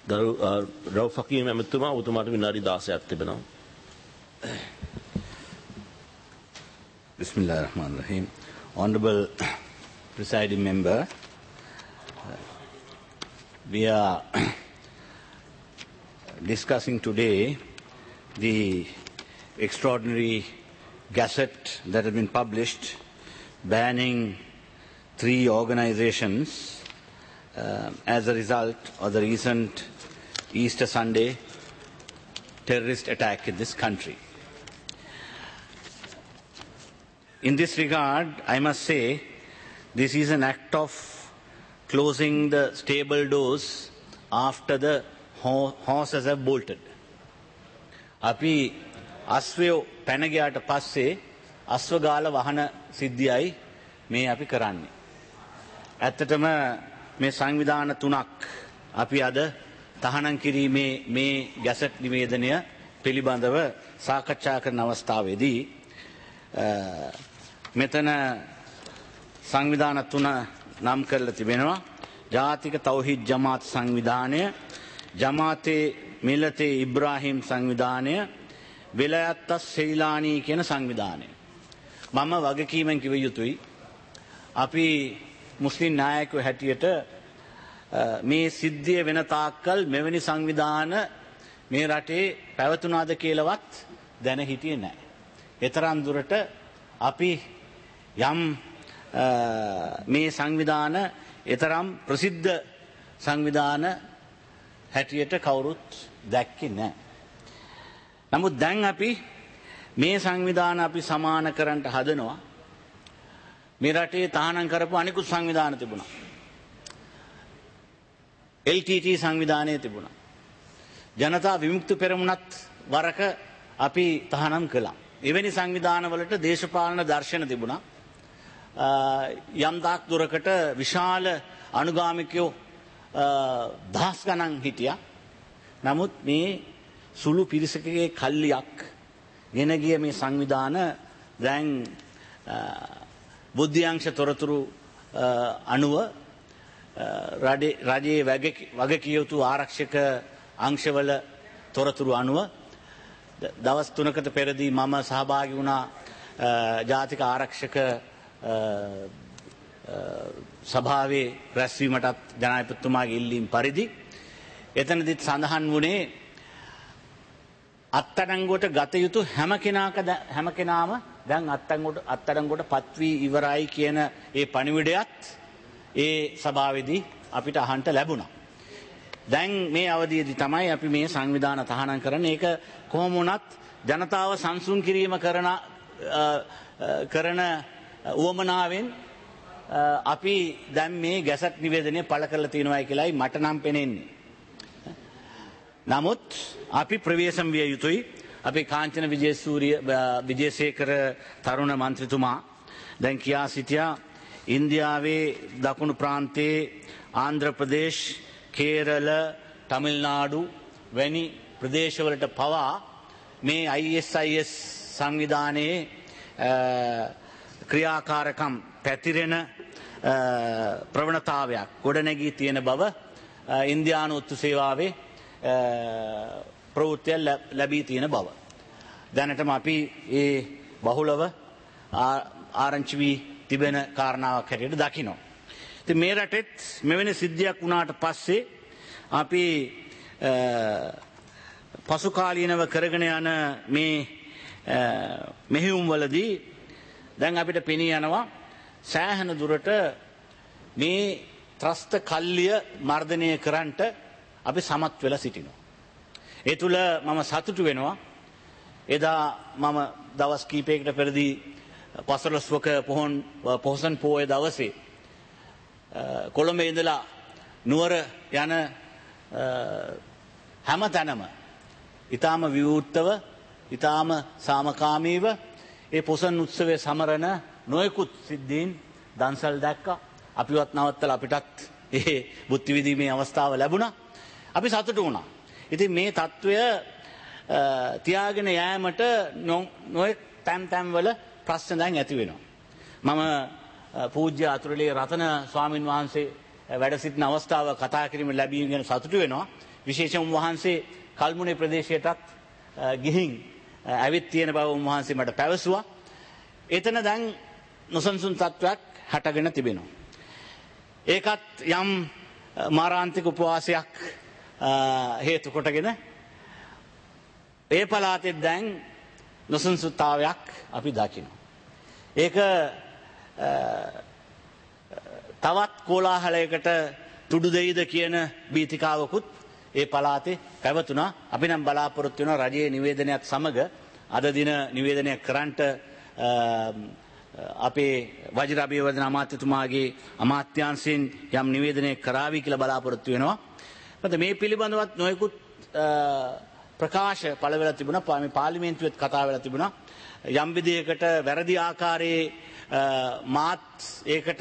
ගරු රවුෆ් හකීම් ඇමතුමා ඔබතුමාට විනාඩි 16ක් තිබෙනවා. Bismillah ar-Rahman ar-Rahim. Honorable presiding member, we are discussing today the extraordinary gazette that has been published banning 3 organizations as a result of the recent Easter Sunday terrorist attack in this country. In this regard, I must say, this is an act of closing the stable doors after the horses have bolted. අපි අස්වැයෝ පැන ගියාට පස්සේ අස්වගාල වහන සිද්ධියයි මේ අපි කරන්නේ. ඇත්තටම මේ සංවිධාන තුනක් අපි අද තහනම් කිරීමේ මේ ගැසට් නිවේදනය පිළිබඳව සාකච්ඡා කරන අවස්ථාවේදී මෙතන සංවිධාන තුන නම් කරලා තිබෙනවා. ජාතික තෞහිද් ජමාත් සංවිධානය, ජමාතේ මිලතේ ඉබ්‍රාහිම් සංවිධානය, විලායත් සෙයිලානී කියන සංවිධානය. මම වගකීමෙන් කිව යුතුයි අපි මුස්ලිම් නායකයෝ හැටියට මේ සිද්ධිය වෙන තාක්කල් මෙවැනි සංවිධාන මේ රටේ පැවතුනාද කියලාවත් දැන හිටියේ නැහැ. ඒතරම් දුරට අපි යම් මේ සංවිධාන ඒතරම් ප්‍රසිද්ධ සංවිධාන හැටියට කවුරුත් දැක්කේ නැහැ. නමුත් දැන් අපි මේ සංවිධාන අපි සමාන කරන්න හදනවා. මේ රටේ තහනම් කරපු අනිකුත් සංවිධාන තිබුණා. LTT සංවිධානය තිබුණා. ජනතා විමුක්ති පෙරමුණත් වරක අපි තහනම් කළා. එවැනි සංවිධානවලට දේශපාලන දර්ශන තිබුණා. යම් දාක් දුරකට විශාල අනුගාමිකයෝ දහස් ගණන් හිටියා. නමුත් මේ සුළු පිරිසකගේ කල්ලියක් ගෙන ගිය මේ සංවිධාන දැන් බුද්ධ්‍යංශ තොරතුරු අනුව රජයේ වගකිය යුතු ආරක්ෂක අංශවල තොරතුරු අනුව දවස් 3කට පෙරදී මම සහභාගී වුණා ජාතික ආරක්ෂක සභාවේ රැස්වීමටත් ජනාධිපතිතුමාගේ ඉල්ලීම් පරිදි එතනදිත් සඳහන් වුණේ අත්අඩංගුවට ගත යුතු හැම කෙනාම දැන් අත්අඩංගුවට පත් වී ඉවරයි කියන ඒ පණිවිඩයත් ඒ සභාවේදී අපිට අහන්න ලැබුණා. දැන් මේ අවධියේදී තමයි අපි මේ සංවිධාන තහනම් කරන්නේ. ඒක කොහොම වුණත් ජනතාව සංසුන් කිරීම කරන උවමනාවෙන් අපි දැන් මේ ගැසට් නිවේදනය පළ කරලා තියෙනවායි කියලායි මට නම් පෙනෙන්නේ. නමුත් අපි ප්‍රවේශම් විය යුතුයි. අපි කාංචන විජේසේකර තරුණ මන්ත්‍රීතුමා දැන් කියා සිටියා ඉන්දියාවේ දකුණු ප්‍රාන්තයේ ආන්ධ්‍ර ප්‍රදේශ්, කේරළ, තමිල්නාඩු වැනි ප්‍රදේශවලට පවා මේ ISIS සංවිධානයේ ක්‍රියාකාරකම් පැතිරෙන ප්‍රවණතාවයක් ගොඩනැගී තියෙන බව ඉන්දියානු ඔත්තු සේවාවේ ප්‍රවෘත්තිය ලැබී තියෙන බව. දැනටම අපි ඒ බහුලව ආරංචි වී තිබෙන කාරණාවක් හැටියට දකිනවා. ඉතින් මේ රටෙත් මෙවැනි සිද්ධියක් වුණාට පස්සේ අපි පසුකාලීනව කරගෙන යන මේ මෙහෙයුම් වලදී දැන් අපිට පෙනී යනවා සෑහෙන දුරට මේ ත්‍රස්ත කල්ලිය මර්ධනය කරන්නට අපි සමත් වෙලා සිටිනවා. ඒ තුල මම සතුටු වෙනවා. එදා මම දවස් කීපයකට පෙරදී පසළොස්වක පොහොසන් පෝය දවසේ කොළඹේ ඉඳලා නුවර යන හැම තැනම ඊටාම විවෘතව ඊටාම සාමකාමීව ඒ පොසොන් උත්සවයේ සමරන නොයෙකුත් සිද්ධීන් දන්සල් දැක්කා. අපිවත් නවත්තලා අපිටත් ඒ බුද්ධ විදීමේ අවස්ථාව ලැබුණා. අපි සතුටු වුණා. ඉතින් මේ తত্ত্বය තියාගෙන යෑමට නොයෙක් තැන් වල ප්‍රශ්න දැන් ඇති වෙනවා. මම පූජ්‍ය අතුරුලේ රතන ස්වාමින් වහන්සේ වැඩ සිටින අවස්ථාව කතා කිරීම ලැබීම ගැන සතුටු වෙනවා. විශේෂයෙන් වහන්සේ කල්මුනේ ප්‍රදේශයටත් ගිහින් ඇවිත් තියෙන බව උන්වහන්සේ මට පැවසුවා. එතන දැන් නොසන්සුන් තත්ත්වයක් හටගෙන තිබෙනවා. ඒකත් යම් මාරාන්තික උපවාසයක් හේතු කොටගෙන ඒ පළාතේ දැන් නොසන්සුන්තාවයක් අපි දකිනවා. ඒක තවත් කෝලාහලයකට තුඩු දෙයිද කියන බීතිකාවකුත් ඒ පළාතේ පැවතුණා. අපි නම් බලාපොරොත්තු වෙනවා රජයේ නිවේදනයත් සමග අද දින නිවේදනය කරන්නට අපේ වජිර අබේවර්ධන අමාත්‍යතුමාගේ අමාත්‍යාංශයෙන් යම් නිවේදනයක් කරાવી කියලා බලාපොරොත්තු වෙනවා. මොකද මේ පිළිබඳවත් නොයෙකුත් ප්‍රකාශ පළ වෙලා තිබුණා. මේ පාර්ලිමේන්තුවේත් කතා වෙලා තිබුණා. යම් විදියකට වැරදි ආකාරයේ මාත් ඒකට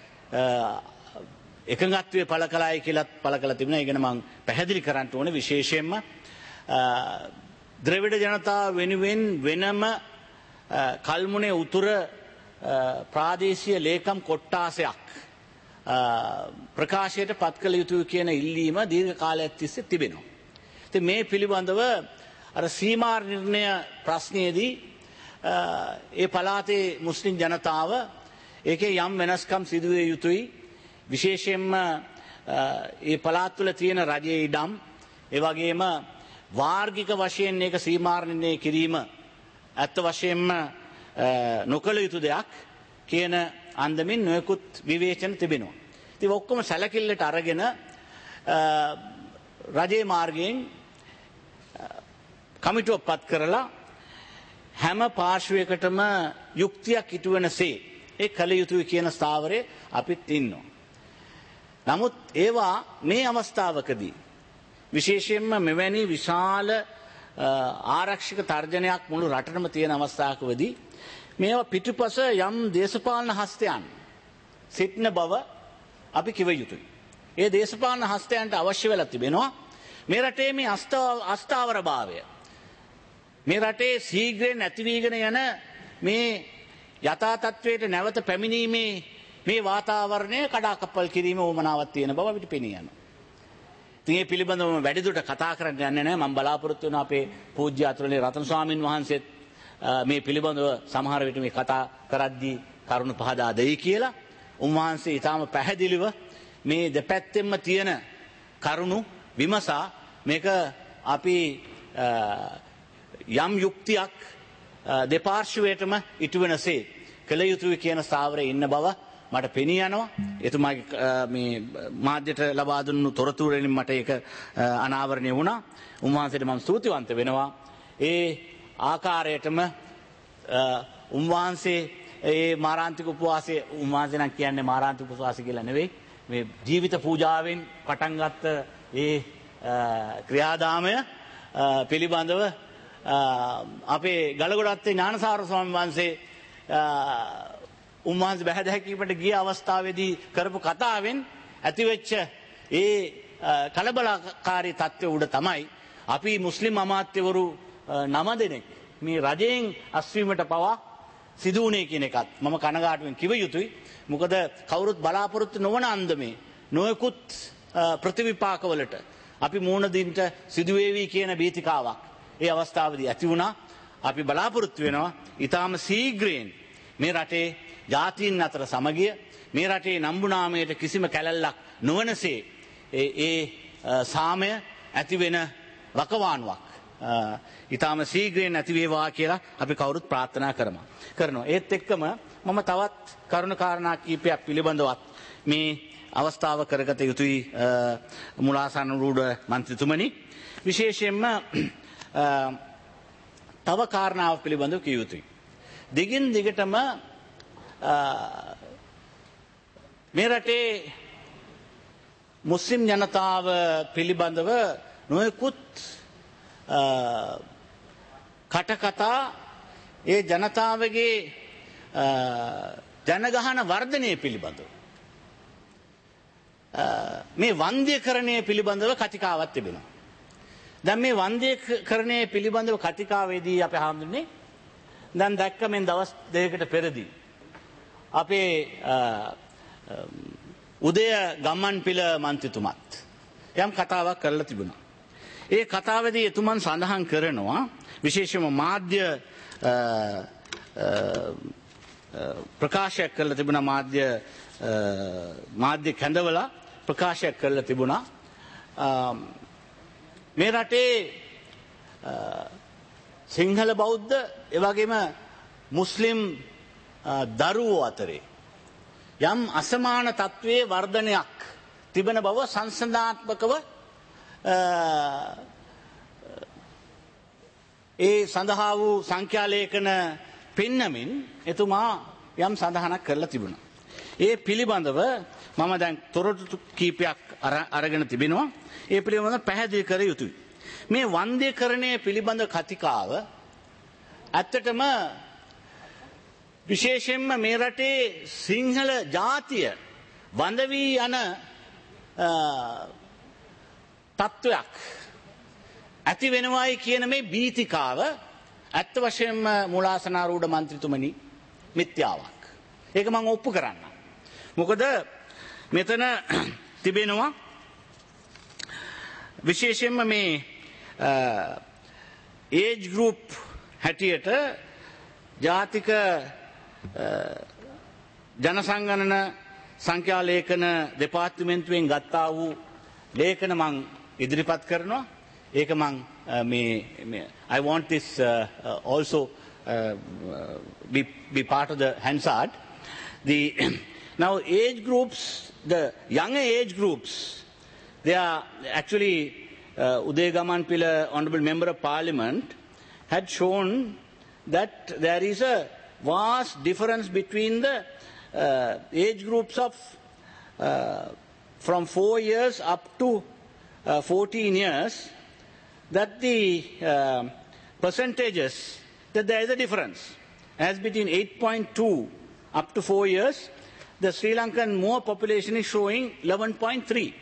එකඟත්වයේ පළ කළායි කියලාත් පළ කළා තිබුණා. ඒ ගැන මම පැහැදිලි කරන්න ඕනේ. විශේෂයෙන්ම ද්‍රවිඩ ජනතාව වෙනුවෙන් වෙනම කල්මුනේ උතුර ප්‍රාදේශීය ලේකම් කොට්ටාසයක් ප්‍රකාශයට පත් කළ යුතුයි කියන ඉල්ලීම දීර්ඝ කාලයක් තිස්සේ තිබෙනවා. ඉතින් මේ පිළිබඳව අර සීමා නිර්ණය ප්‍රශ්නයේදී ඒ පළාතේ මුස්ලිම් ජනතාව ඒකේ යම් වෙනස්කම් සිදු විය යුතුයි. විශේෂයෙන්ම ඒ පළාත් තුළ තියෙන රජයේ ඉඩම් ඒ වගේම වාර්ගික වශයෙන් ඒක සීමා නිර්ණය කිරීම ඇත්ත වශයෙන්ම නොකළ යුතු දෙයක් කියන අන්දමින් නොයෙකුත් විවේචන තිබෙනවා. ඉතින් ඔක්කොම සැලකිල්ලට අරගෙන රජයේ මාර්ගයෙන් කමිටුවක් පත් කරලා හැම පාර්ශ්වයකටම යුක්තියක් ඉටු වෙනසේ ඒ කළ යුතුයි කියන ස්ථාවරයේ අපිත් ඉන්නවා. නමුත් ඒවා මේ අවස්ථාවකදී විශේෂයෙන්ම මෙවැනි විශාල ආරක්ෂක තර්ජනයක් මුළු රටටම තියෙන අවස්ථාවකදී මේවා පිටුපස යම් දේශපාලන හස්තයන් සිටින බව අපි කිව යුතුයි. ඒ දේශපාලන හස්තයන්ට අවශ්‍ය වෙලා තිබෙනවා මේ රටේ මේ අස්ථාවරභාවය. මේ රටේ ශීඝ්‍රයෙන් නැති වීගෙන යන මේ යථා තත්වයට නැවත පැමිණීමේ මේ වාතාවරණය කඩාකප්පල් කිරීම උවමනාවක් තියෙන බව අපිට පෙනී යනවා. ඉතින් මේ පිළිබඳව වැඩිදුරට කතා කරන්න යන්නේ නැහැ. මම බලාපොරොත්තු වෙනවා අපේ පූජ්‍ය අතුරුලේ රතන ස්වාමින් වහන්සේත් මේ පිළිබඳව සමහර විට මේ කතා කරද්දී කරුණු පහදා දෙයි කියලා. උන්වහන්සේ ඊටාම පැහැදිලිව මේ දෙපැත්තෙන්ම තියෙන කරුණු විමසා මේක අපි යම් යුක්තියක් දෙපාර්ශ්වයටම ඉටු වෙනසේ කළ යුතුයි කියන ස්ථාවරයේ ඉන්න බව මට පෙනී යනවා. එතුමාගේ මේ මාධ්‍යට ලබා දුන්නු තොරතුරු වලින් මට ඒක අනාවරණය වුණා. උන්වහන්සේට මම ස්තුතිවන්ත වෙනවා. ඒ ආකාරයටම උන්වහන්සේ ඒ මාරාන්තික උපවාසයේ උන්වහන්සේ නම් කියන්නේ මාරාන්තික උපවාසය කියලා නෙවෙයි. මේ ජීවිත පූජාවෙන් පටන් ගත්ත ඒ ක්‍රියාදාමය පිළිබඳව අපේ ගලගොඩත්තේ ඥානසාර ස්වාමීන් වහන්සේ උන්වහන්සේ බැහැදැකීමට ගිය අවස්ථාවේදී කරපු කතාවෙන් ඇතිවෙච්ච ඒ කලබලකාරී තත්ත්වය උඩ තමයි අපි මුස්ලිම් අමාත්‍යවරු 9 දෙනෙක් මේ රජයෙන් අස්වීමට පවා සිදු වුණේ කියන එකත් මම කනගාටුවෙන් කිව යුතුයි. මොකද කවුරුත් බලාපොරොත්තු නොවන අන්දමේ නොයෙකුත් ප්‍රතිවිපාකවලට අපි මුහුණ දෙන්න සිදු වේවි කියන බීතිකාවක් ඒ අවස්ථාවේදී ඇති වුණා. අපි බලාපොරොත්තු වෙනවා ඊටාම ශීඝ්‍රයෙන් මේ රටේ ජාතීන් අතර සමගිය මේ රටේ නම්බුනාමයට කිසිම කැලැල්ලක් නොවනසේ ඒ සාමය ඇති වෙන වකවානුවක් ඊටාම ශීඝ්‍රයෙන් ඇති වේවා කියලා අපි කවුරුත් ප්‍රාර්ථනා කරනවා. ඒත් එක්කම මම තවත් කරුණු කාරණා කීපයක් පිළිබඳවත් මේ අවස්ථාව කරගත යුතුයි මුලාසන රූඩ මන්ත්‍රීතුමනි. විශේෂයෙන්ම තව කාරණාවක් පිළිබඳව කිය යුතුයි. දිගින් දිගටම මේ රටේ මුස්ලිම් ජනතාව පිළිබඳව නොයෙකුත් කටකතා ඒ ජනතාවගේ ජනගහන වර්ධනය පිළිබඳව මේ වන්ද්‍යකරණය පිළිබඳව කතිකාවක් තිබෙනවා. දැන් මේ වන්ද්‍යකරණය පිළිබඳව කතිකාවේදී අපි හඳුන්නේ දැන් දැක්ක මෙන් දවස් දෙකකට පෙරදී අපේ උදය ගම්මන්පිල මන්ත්‍රීතුමත් යම් කතාවක් කරලා තිබුණා. ඒ කතාවේදී එතුමන් සඳහන් කරනවා විශේෂම මාධ්‍ය ප්‍රකාශයක් කරලා තිබුණා මාධ්‍ය කැඳවලා ප්‍රකාශයක් කරලා තිබුණා මේ රටේ සිංහල බෞද්ධ එවැගේම මුස්ලිම් දරුවෝ අතරේ යම් අසමාන තත්වයේ වර්ධනයක් තිබෙන බව සංසන්දනාත්මකව ඒ සඳහා වූ සංඛ්‍යාලේඛන පෙන්නමින් එතුමා යම් සඳහනක් කරලා තිබුණා. ඒ පිළිබඳව මම දැන් තොරතුරු කීපයක් අරගෙන තිබෙනවා. ඒ පිළිබඳව පැහැදිලි කර යුතුයි. මේ වන්දේකරණය පිළිබඳ කතිකාව ඇත්තටම විශේෂයෙන්ම මේ රටේ සිංහල ජාතිය වඳ වී යන තත්ත්වයක් ඇති වෙනවායි කියන මේ බීතිකාව ඇත්ත වශයෙන්ම මූලාසනාරූඪ මන්ත්‍රීතුමනි මිත්‍යාවක්. ඒක මම ඔප්පු කරන්න. මොකද මෙතන තිබෙනවා විශේෂයෙන්ම මේ ඒජ් ගෲප් හැටියට ජාතික ජනසංගණන සංඛ්‍යා ලේඛන දෙපාර්තමේන්තුවෙන් ගත්තා වූ ලේඛන මං ඉදිරිපත් කරනවා. ඒක මං I want this also be part of the Hansard. Now age groups, the younger age groups, they are actually Uday Gamanpila, Honourable Member of Parliament, had shown that there is a vast difference between the age groups of from 4 years up to 14 years, that the percentages, that there is a difference. As between 8.2 up to 4 years, the Sri Lankan Moor population is showing 11.3.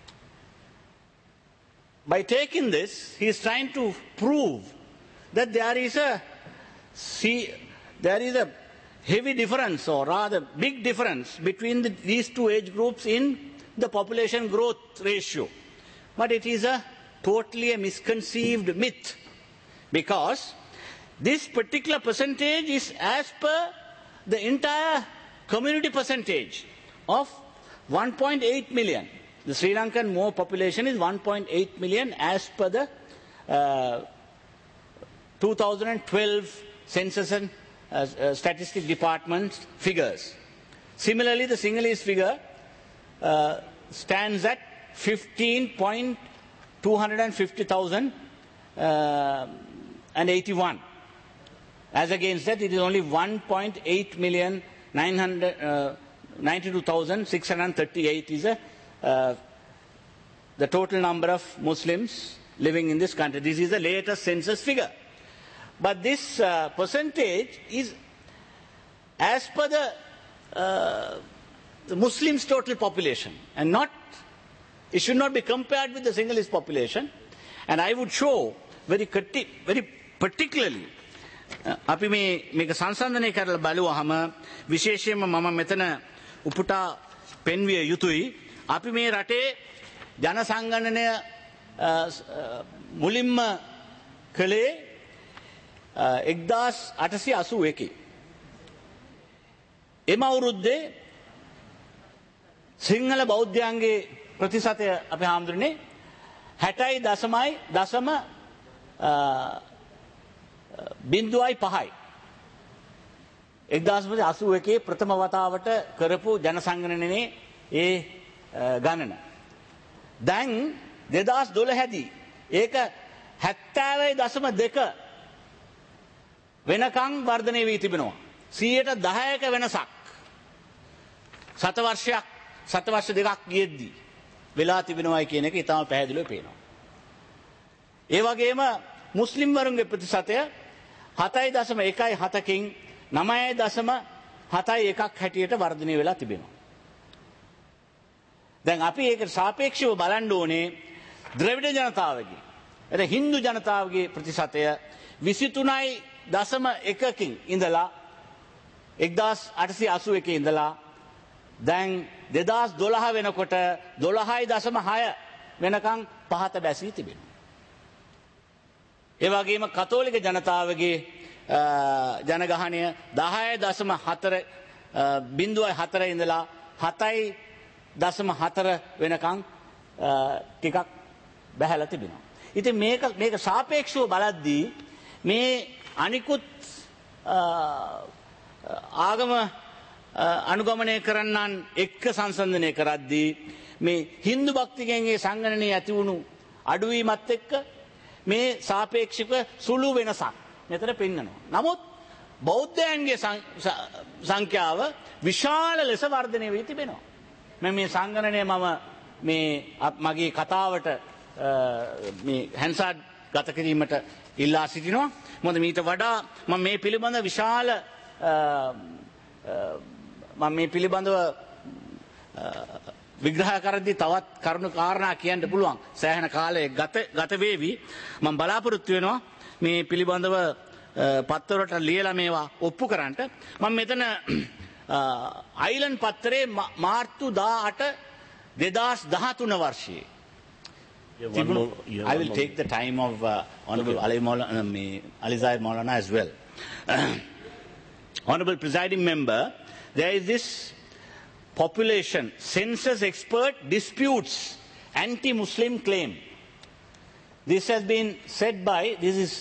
By taking this, he is trying to prove that there is a heavy difference, or rather big difference, between these two age groups in the population growth ratio. But it is a totally a misconceived myth, because this particular percentage is as per the entire community percentage of 1.8 million. The Sri Lankan Moor population is 1.8 million as per the 2012 Census and Statistics Department figures. Similarly, the Sinhalese figure stands at 15,250,081. As against that, it is only 1.8 million 92,638 is the total number of Muslims living in this country. This is the latest census figure. But this percentage is as per the Muslims' total population, and not, it should not be compared with the Sinhalese population. And I would show very particularly අපි මේක සංසන්දනය කරලා බලුවාම විශේෂයෙන්ම මම මෙතන උපුටා පෙන්විය යුතුයි. අපි මේ රටේ ජනසංගණනය මුලින්ම කළේ 1881. එම අවුරුද්දේ සිංහල බෞද්ධයන්ගේ ප්‍රතිශතය අපි හාමුදුරනේ 60.05යි. 1981 ප්‍රථම වතාවට කරපු ජනසංගණනයේ ඒ ගණන. දැන් 2012 දී ඒක 70.2 වෙනකන් වර්ධනය වී තිබෙනවා. 10%ක වෙනසක්. සතවර්ෂ දෙකක් ගියද්දී වෙලා තිබෙනවායි කියන එක ඉතාම පැහැදිලිව පේනවා. ඒ වගේම මුස්ලිම් වරුන්ගේ ප්‍රතිශතය 7.17කින් 9.71ක් හැටියට වර්ධනය වෙලා තිබෙනවා. දැන් අපි ඒකට සාපේක්ෂව බලන්න ඕනේ ද්‍රවිඩ ජනතාවගේ, එතන හින්දු ජනතාවගේ ප්‍රතිශතය 23.1කින් ඉඳලා 1881 ඉඳලා දැන් 2012 වෙනකොට 12.6 වෙනකන් පහත බැසී තිබෙනවා. ඒ වගේම කතෝලික ජනතාවගේ ජනගහනය 10.4 ඉඳලා 7.4 වෙනකන් ටිකක් බැහැලා තිබෙනවා. ඉතින් මේක සාපේක්ෂව බලද්දී මේ අනිකුත් ආගම අනුගමනය කරන්නන් එක්ක සංසන්දනය කරද්දී මේ හින්දු භක්තිකයන්ගේ සංගණනයේ ඇති වුණු අඩුවීමත් එක්ක මේ සාපේක්ෂික සුළු වෙනසක් මෙතන පෙන්වනවා. නමුත් බෞද්ධයන්ගේ සංඛ්‍යාව විශාල ලෙස වර්ධනය වී තිබෙනවා. මේ සංගණනය මේ මගේ කතාවට මේ හැන්සාඩ් ගත කිරීමට ඉල්ලා සිටිනවා. මොකද මීට වඩා මම මේ පිළිබඳ විශාල මේ පිළිබඳව විග්‍රහ කරද්දී තවත් කරුණු කාරණා කියන්න පුළුවන්. සෑහෙන කාලයක් ගත වේවි. මම බලාපොරොත්තු වෙනවා මේ පිළිබඳව පත්තරවලට ලියලා මේවා ඔප්පු කරන්නට. මම මෙතන අයිලන්ඩ් පත්තරේ මාර්තු 18 2013 වර්ෂයේ I will take the time of Honorable Alizai Maulana as well. Honorable Presiding Member, there is this population census expert disputes anti-Muslim claim. This has been said by, this is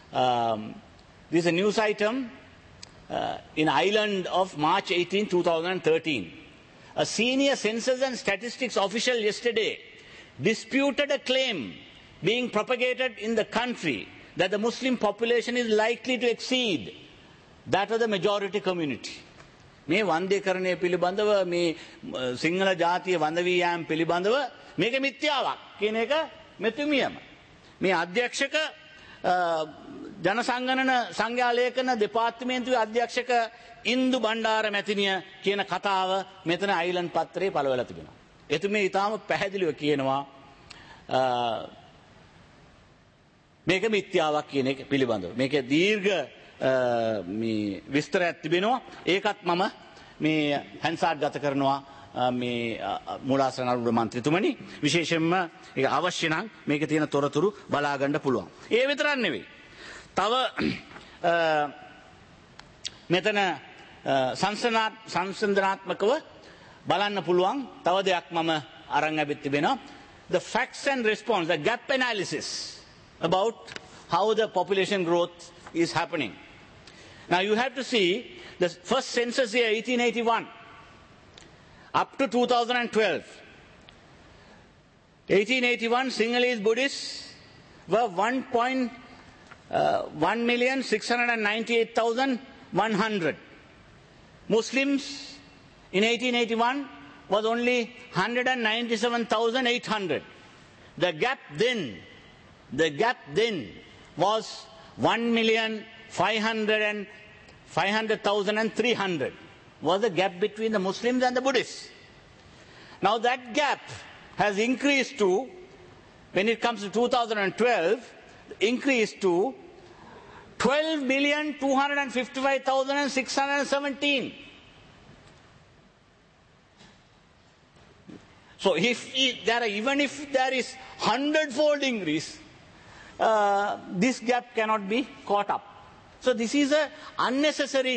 a news item in Ireland of March 18, 2013. A senior census and statistics official yesterday disputed a claim being propagated in the country that the Muslim population is likely to exceed that of the majority community. මේ වන්දේකරණය පිළිබඳව මේ සිංහල ජාතිය වඳ වී යාම පිළිබඳව මේක මිත්‍යාවක් කියන එක මෙතුමියම මේ අධ්‍යක්ෂක ජනසංගණන සංඛ්‍යා ලේඛන දෙපාර්තමේන්තුවේ අධ්‍යක්ෂක ඉන්දු බණ්ඩාර මැතිණිය කියන කතාව මෙතන අයිලන්ඩ් පත්‍රයේ පළවලා තිබෙනවා. එතුමිය ඊටාම පැහැදිලිව කියනවා මේක මිත්‍යාවක් කියන එක පිළිබඳව. මේක දීර්ඝ මේ විස්තරයක් තිබෙනවා. ඒකත් මම මේ හැන්සාඩ් ගත කරනවා මේ මූලාශ්‍ර නඩු මන්ත්‍රීතුමනි. විශේෂයෙන්ම ඒක අවශ්‍ය නම් මේකේ තියෙන තොරතුරු බලා ගන්න පුළුවන්. ඒ විතරක් නෙවෙයි. තව මෙතන සංසන්දනාත්මකව බලන්න පුළුවන් තව දෙයක් මම අරන් ඇවිත් තිබෙනවා. The facts and response, the gap analysis about how the population growth is happening. Now you have to see the first census year 1881 up to 2012. 1881 Sinhalese Buddhists were 1,698,100. Muslims in 1881 was only 197,800. The gap then was 1,500,300 was the gap between the Muslims and the Buddhists. Now that gap has increased to, when it comes to 2012, increased to 12,255,617. So even if there is 100-fold increase, this gap cannot be caught up. So this is an unnecessary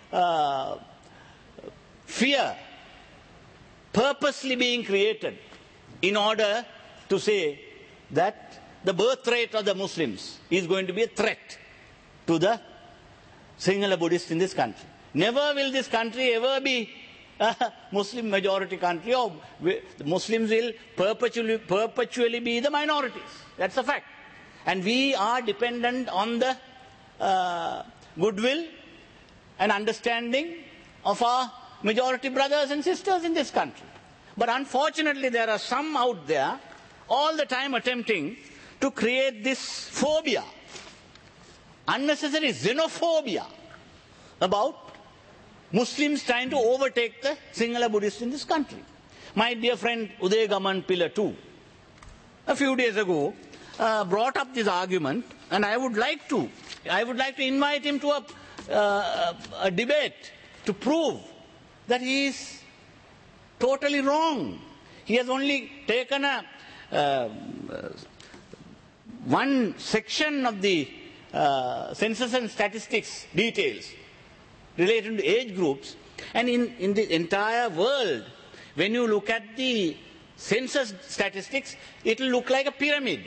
fear purposely being created in order to say that the birth rate of the Muslims is going to be a threat to the Sinhala Buddhists in this country. Never will this country ever be a Muslim majority country, or the Muslims will perpetually be the minorities. That's a fact. And we are dependent on the goodwill and understanding of our majority brothers and sisters in this country. But unfortunately there are some out there all the time attempting to create this phobia, unnecessary xenophobia about Muslims trying to overtake the Sinhala Buddhists in this country. My dear friend Uday Gaman Pillar 2, a few days ago, brought up this argument, and I would like to invite him to a debate to prove that he is totally wrong. He has only taken one section of the census and statistics details related to age groups, and in the entire world, when you look at the census statistics, it will look like a pyramid.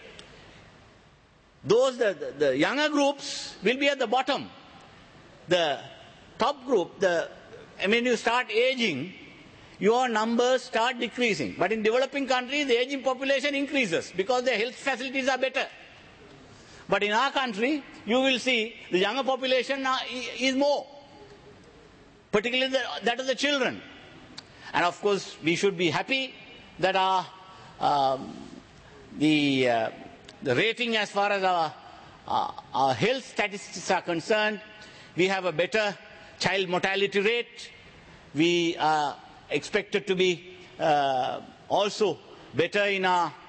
Those, the younger groups will be at the bottom. The top group, when you start aging, your numbers start decreasing. But in developing countries, the aging population increases because their health facilities are better. But in our country, you will see the younger population is more, particularly that of the children. And of course, we should be happy that the rating as far as our health statistics are concerned, we have a better child mortality rate. We are expected to be also better in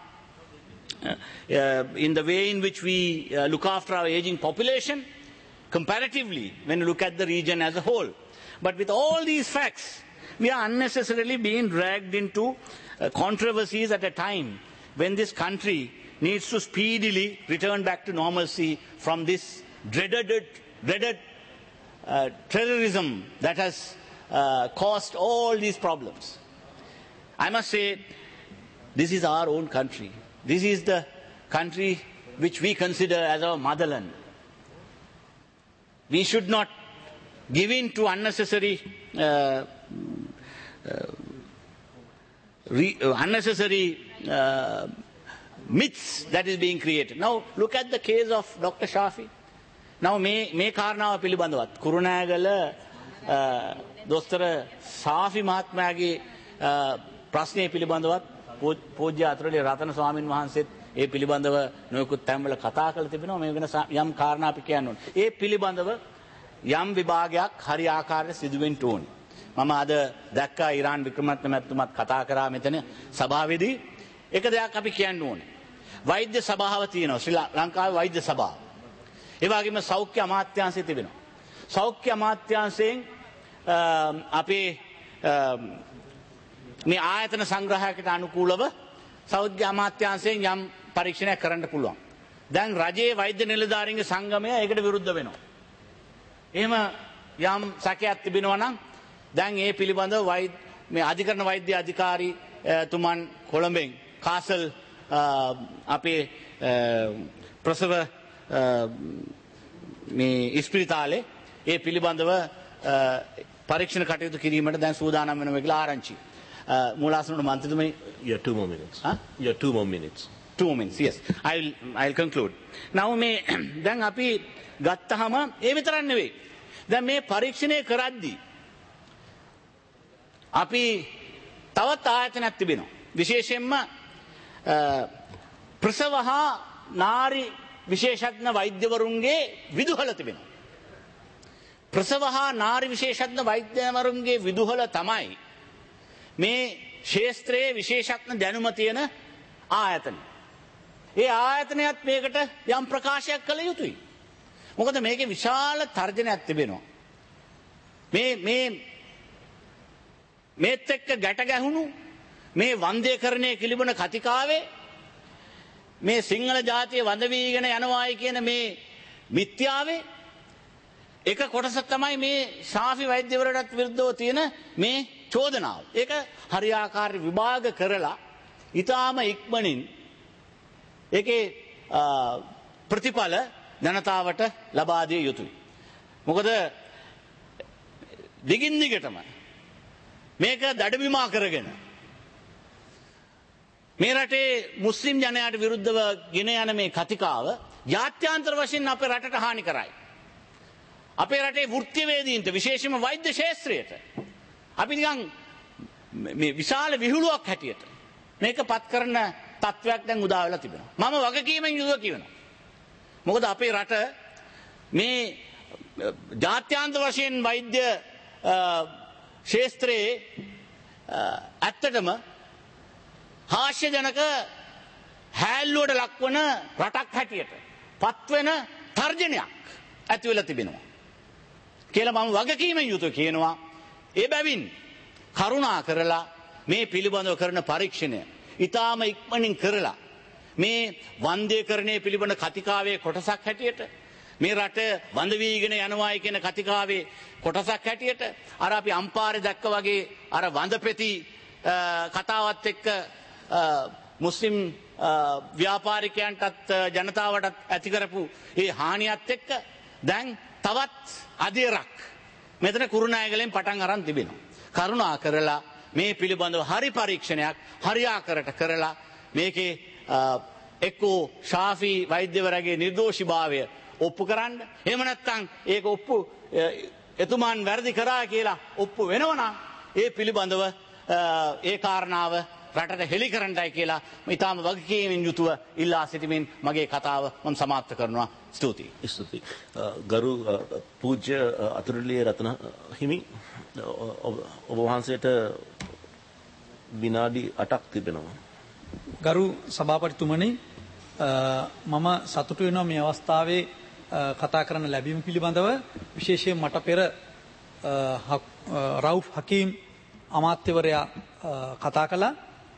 the way in which we look after our aging population, comparatively, when you look at the region as a whole. But with all these facts, we are unnecessarily being dragged into controversies at a time when this country needs to speedily return back to normalcy from this dreaded terrorism that has caused all these problems. I must say, this is our own country. This is the country which we consider as our motherland. We should not give in to unnecessary myths that is being created. Now, look at the case of Dr. Shafi. Now, මේ කාරණාව පිළිබඳවත් කුරුණෑගල දොස්තර සාෆි මහත්මයාගේ ප්‍රශ්නය පිළිබඳවත් පූජ්‍ය අතුරුලේ රතන ස්වාමීන් වහන්සේත් ඒ පිළිබඳව නොයෙකුත් තැන්වල කතා කරලා තිබෙනවා. මේ වෙන යම් කාරණා අපි කියන්න ඕනේ. ඒ පිළිබඳව යම් විභාගයක් හරි ආකාරයට සිදු වෙන්න ඕනේ. මම අද දැක්කා ඉරාන් වික්‍රමරත්න මැතිතුමත් කතා කරා මෙතන සභාවේදී. එක දෙයක් අපි කියන්න ඕනේ. වෛද්‍ය සභාව තියෙනවා. ශ්‍රී ලංකාවේ වෛද්‍ය සභාව. ඒ වගේම සෞඛ්‍ය අමාත්‍යාංශය තිබෙනවා. සෞඛ්‍ය අමාත්‍යාංශයෙන් අපේ මේ ආයතන සංග්‍රහයකට අනුකූලව සෞඛ්‍ය අමාත්‍යාංශයෙන් යම් පරීක්ෂණයක් කරන්න පුළුවන්. දැන් රජයේ වෛද්‍ය නිලධාරීන්ගේ සංගමය ඒකට විරුද්ධ වෙනවා. එහෙම යම් සැකයක් තිබෙනවා නම් දැන් ඒ පිළිබඳව මේ අධිකරණ වෛද්‍ය අධිකාරී තුමන් කොළඹෙන් කාසල් අපේ ප්‍රසව මේ ඉස්පිරිතාලේ ඒ පිළිබඳව පරීක්ෂණ කටයුතු කිරීමට දැන් සූදානම් වෙනවා කියලා ආරංචි. මූලාසන මන්ත්‍රීතුමනි, You have 2 more minutes. Huh? You have 2 more minutes. 2 more minutes, yes. I'll conclude. Now මේ දැන් අපි ගත්තහම ඒ විතරක් නෙවෙයි. දැන් මේ පරීක්ෂණය කරද්දී අපි තවත් ආයතනයක් තිබෙනවා. විශේෂයෙන්ම ප්‍රසව හා නාරි විශේෂඥ වෛද්‍යවරුන්ගේ විදුහල තිබෙනවා. ප්‍රසව හා නාරි විශේෂඥ වෛද්‍යවරුන්ගේ විදුහල තමයි මේ ශාස්ත්‍රයේ විශේෂඥ දැනුම තියෙන ආයතන. ඒ ආයතනයත් මේකට යම් ප්‍රකාශයක් කළ යුතුයි. මොකද මේකේ විශාල තර්ජනයක් තිබෙනවා. මේත් එක්ක ගැට ගැහුණු මේ වන්දේකරණය කිලිබන කතිකාවේ මේ සිංහල ජාතිය වඳ වීගෙන යනවායි කියන මේ මිත්‍යාවේ එක කොටසක් තමයි මේ ශාෆි වෛද්‍යවරයාට විරුද්ධව තියෙන මේ චෝදනාව. ඒක හරියාකාර විභාග කරලා ඊටාම ඉක්මනින් ඒකේ ප්‍රතිඵල ජනතාවට ලබා දිය යුතුයි. මොකද දිගින් දිගටම මේක දඩමීමා කරගෙන මේ රටේ මුස්ලිම් ජනයාට විරුද්ධව ගෙන යන මේ කතිකාව ජාත්‍යන්තර වශයෙන් අපේ රටට හානි කරයි. අපේ රටේ වෘත්තීයවේදීන්ට විශේෂයෙන්ම වෛද්‍ය ශාස්ත්‍රයට අපි නිකන් මේ විශාල විහිළුවක් හැටියට මේක පත් කරන තත්වයක් දැන් උදා වෙලා තිබෙනවා. මම වගකීමෙන් යුතුව කියනවා. මොකද අපේ රට මේ ජාත්‍යන්තර වශයෙන් වෛද්‍ය ශාස්ත්‍රයේ ඇත්තටම හාස්‍යජනක හැල්ලුවට ලක්වන රටක් හැටියට පත්වෙන තර්ජනයක් ඇති වෙලා තිබෙනවා කියලා මම වගකීමෙන් යුතුව කියනවා. ඒ බැවින් කරුණා කරලා මේ පිළිබඳව කරන පරීක්ෂණය ඊටාම ඉක්මනින් කරලා මේ වන්දේකරණය පිළිබඳ කතිකාවේ කොටසක් හැටියට මේ රට වඳ වීගෙන යනවායි කියන කතිකාවේ කොටසක් හැටියට අර අපි අම්පාරේ දැක්ක වගේ අර වඳපෙති කතාවත් එක්ක මුස්ලිම් ව්‍යාපාරිකයන්ටත් ජනතාවටත් ඇති කරපු ඒ හානියත් එක්ක දැන් තවත් අධීරක් මෙතන කුරුණෑගලෙන් පටන් අරන් තිබෙනවා. කරුණා කරලා මේ පිළිබඳව හරි පරීක්ෂණයක් හරියාකරට කරලා මේකේ එක්කෝ ශාෆි වෛද්‍යවරයාගේ නිර්දෝෂීභාවය ඔප්පු කරන්න. එහෙම නැත්නම් ඒක ඔප්පු එතුමාන් වැරදි කරා කියලා ඔප්පු වෙනවනම් ඒ පිළිබඳව ඒ කාරණාව රටට හෙළි කරන්නයි කියලා ඊටාම වගකීමෙන් යුතුව ඉල්ලා සිටිමින් මගේ කතාව මම සමාප්ත කරනවා. ස්තුතියි. ස්තුතියි. ගරු පූජ්‍ය අතුරුලිය රත්න හිමි ඔබ වහන්සේට විනාඩි 8ක් තිබෙනවා. ගරු සභාපතිතුමනි මම සතුටු වෙනවා මේ අවස්ථාවේ කතා කරන්න ලැබීම පිළිබඳව. විශේෂයෙන් මට පෙර රවුෆ් හකීම් අමාත්‍යවරයා කතා කළා.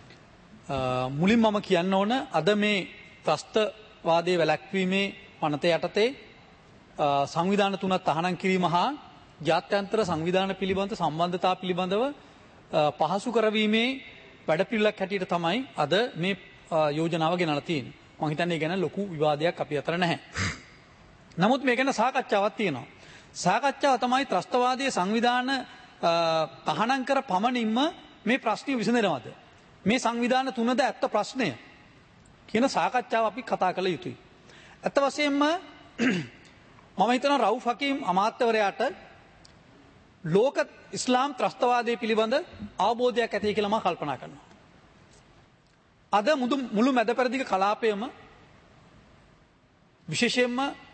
මුලින් මම කියන්න ඕන අද මේ ත්‍රස්තවාදයේ වැළැක්වීමේ පනත යටතේ සංවිධාන තුනක් තහනම් කිරීම හා ජාත්‍යන්තර සංවිධාන පිළිබඳ සම්බන්ධතා පිළිබඳව පහසු කරවීමේ වැඩපිළිවෙලක් හැටියට තමයි අද මේ යෝජනාව ගෙනල්ලා තියෙන්නේ. මම හිතන්නේ ඒ ගැන ලොකු විවාදයක් අපි අතර නැහැ. නමුත් මේ ගැන සාකච්ඡාවක් තියෙනවා. සාකච්ඡාව තමයි ත්‍රස්තවාදයේ සංවිධාන තහනම් කර පමණින්ම මේ ප්‍රශ්නිය විසඳනවද? මේ සංවිධාන තුනද ඇත්ත ප්‍රශ්නය කියන සාකච්ඡාව අපි කතා කළ යුතුයි. ඇත්ත වශයෙන්ම මම හිතනවා රවුෆ් හකීම් අමාත්‍යවරයාට ලෝක ඉස්ලාම් ත්‍රස්තවාදයේ පිළිබඳ අවබෝධයක් ඇති කියලා මම කල්පනා කරනවා. අද මුළු මැද පෙරදිග කලාපයේම විශේෂයෙන්ම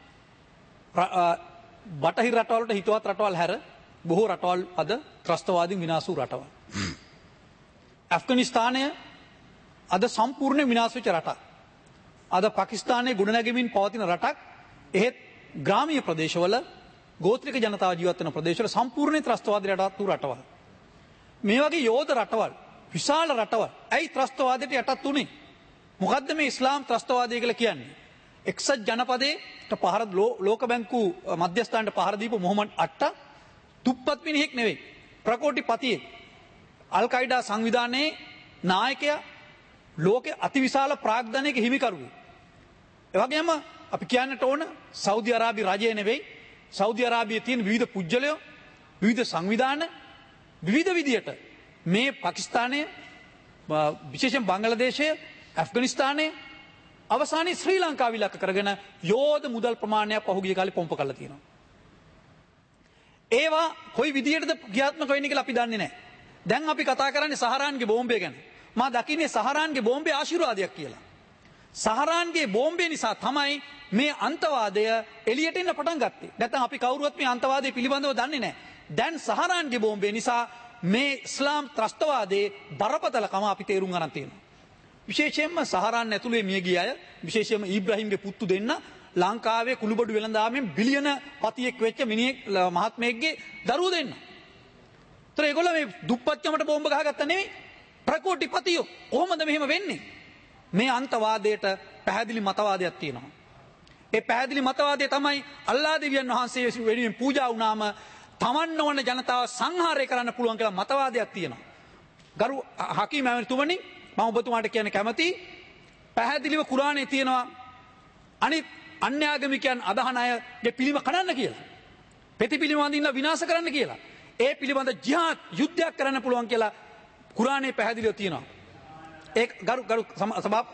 බටහිර රටවලට හිතවත් රටවල් හැර බොහෝ රටවල් අද ත්‍රස්තවාදීන් විනාශ වූ රටවල්. ඇෆ්ගනිස්තානය අද සම්පූර්ණ විනාශ වෙච්ච රටක්. අද පාකිස්තානයේ ගොඩනැගෙමින් පවතින රටක්. එහෙත් ග්‍රාමීය ප්‍රදේශවල ගෝත්‍රික ජනතාව ජීවත් වෙන ප්‍රදේශවල සම්පූර්ණ ත්‍රස්තවාදී යටත් වූ රටවල්. මේ වගේ යෝධ රටවල්, විශාල රටවල් ඇයි ත්‍රස්තවාදයට යටත් උනේ? මොකද්ද මේ ඉස්ලාම් ත්‍රස්තවාදය කියලා කියන්නේ? එක්සත් ජනපදයට පහර ලෝක බැංකුව මධ්‍යස්ථානට පහර දීපු මොහමඩ් අට්ටා දුප්පත් මිනිහෙක් නෙවෙයි. ප්‍රකෝටිපතියෙක්. අල් කයිඩා සංවිධානයේ නායකයා ලෝකේ අතිවිශාල ප්‍රාග්ධනයක හිමිකරුවෙක්. ඒ වගේම අපි කියන්නට ඕන සෞදි අරාබි රජය නෙවෙයි. සෞදි අරාබියේ තියෙන විවිධ පුජ්‍යලයෝ, විවිධ සංවිධාන විවිධ විදියට මේ පාකිස්තානයේ විශේෂයෙන් බංගලාදේශයේ, ඇෆ්ගනිස්තානයේ අවසානයේ ශ්‍රී ලංකාව ඉලක්ක කරගෙන යෝධ මුදල් ප්‍රමාණයක් පහුගිය කාලේ පොම්ප කරලා තියෙනවා. ඒවා කොයි විදියටද ක්‍රියාත්මක වෙන්නේ කියලා අපි දන්නේ නැහැ. දැන් අපි කතා කරන්නේ සහරාන්ගේ බෝම්බය ගැන. මා දකින්නේ සහරාන්ගේ බෝම්බේ ආශිර්වාදයක් කියලා. සහරාන්ගේ බෝම්බේ නිසා තමයි මේ අන්තවාදය එළියට එන්න පටන් ගත්තේ. නැත්නම් අපි කවුරුවත් මේ අන්තවාදය පිළිබඳව දන්නේ නැහැ. දැන් සහරාන්ගේ බෝම්බේ නිසා මේ ඉස්ලාම් ත්‍රස්තවාදයේ බරපතලකම අපි තේරුම් ගන්න තියෙනවා. විශේෂයෙන්ම සහරාන් ඇතුලේ මිය ගිය අය, විශේෂයෙන්ම ඊබ්‍රහීම්ගේ පුතු දෙන්න ලංකාවේ කුළුබඩු වෙළඳාමෙන් බිලියන පතියෙක් වෙච්ච මිනිහෙක් මහත්මයෙක්ගේ දරුවෝ දෙන්න. ඒතර ඒගොල්ලෝ මේ දුප්පත්කමට බෝම්බ ගහගත්ත නෙවෙයි. ප්‍රකෝටිපතියෝ. කොහොමද මෙහෙම වෙන්නේ? මේ අන්තවාදයට පැහැදිලි මතවාදයක් තියෙනවා. ඒ පැහැදිලි මතවාදය තමයි අල්ලාහ් දෙවියන් වහන්සේ වෙනුවෙන් පූජා වුණාම තමන් නොවන ජනතාව සංහාරය කරන්න පුළුවන් කියලා මතවාදයක් තියෙනවා. ගරු හකීම් ඇමතිතුමනි, මම ඔබතුමාට කියන්න කැමතියි. පැහැදිලිව කුරානයේ තියෙනවා අනිත් අන්‍යාගමිකයන් අදහන අයගේ පිළිම කඩන්න කියලා. ප්‍රතිපිළිම වඳින්න විනාශ කරන්න කියලා. ඒ පිළිබඳ ජිහාද් යුද්ධයක් කරන්න පුළුවන් කියලා කුරානයේ පැහැදිලිව තියෙනවා. ඒ ගරු සභාප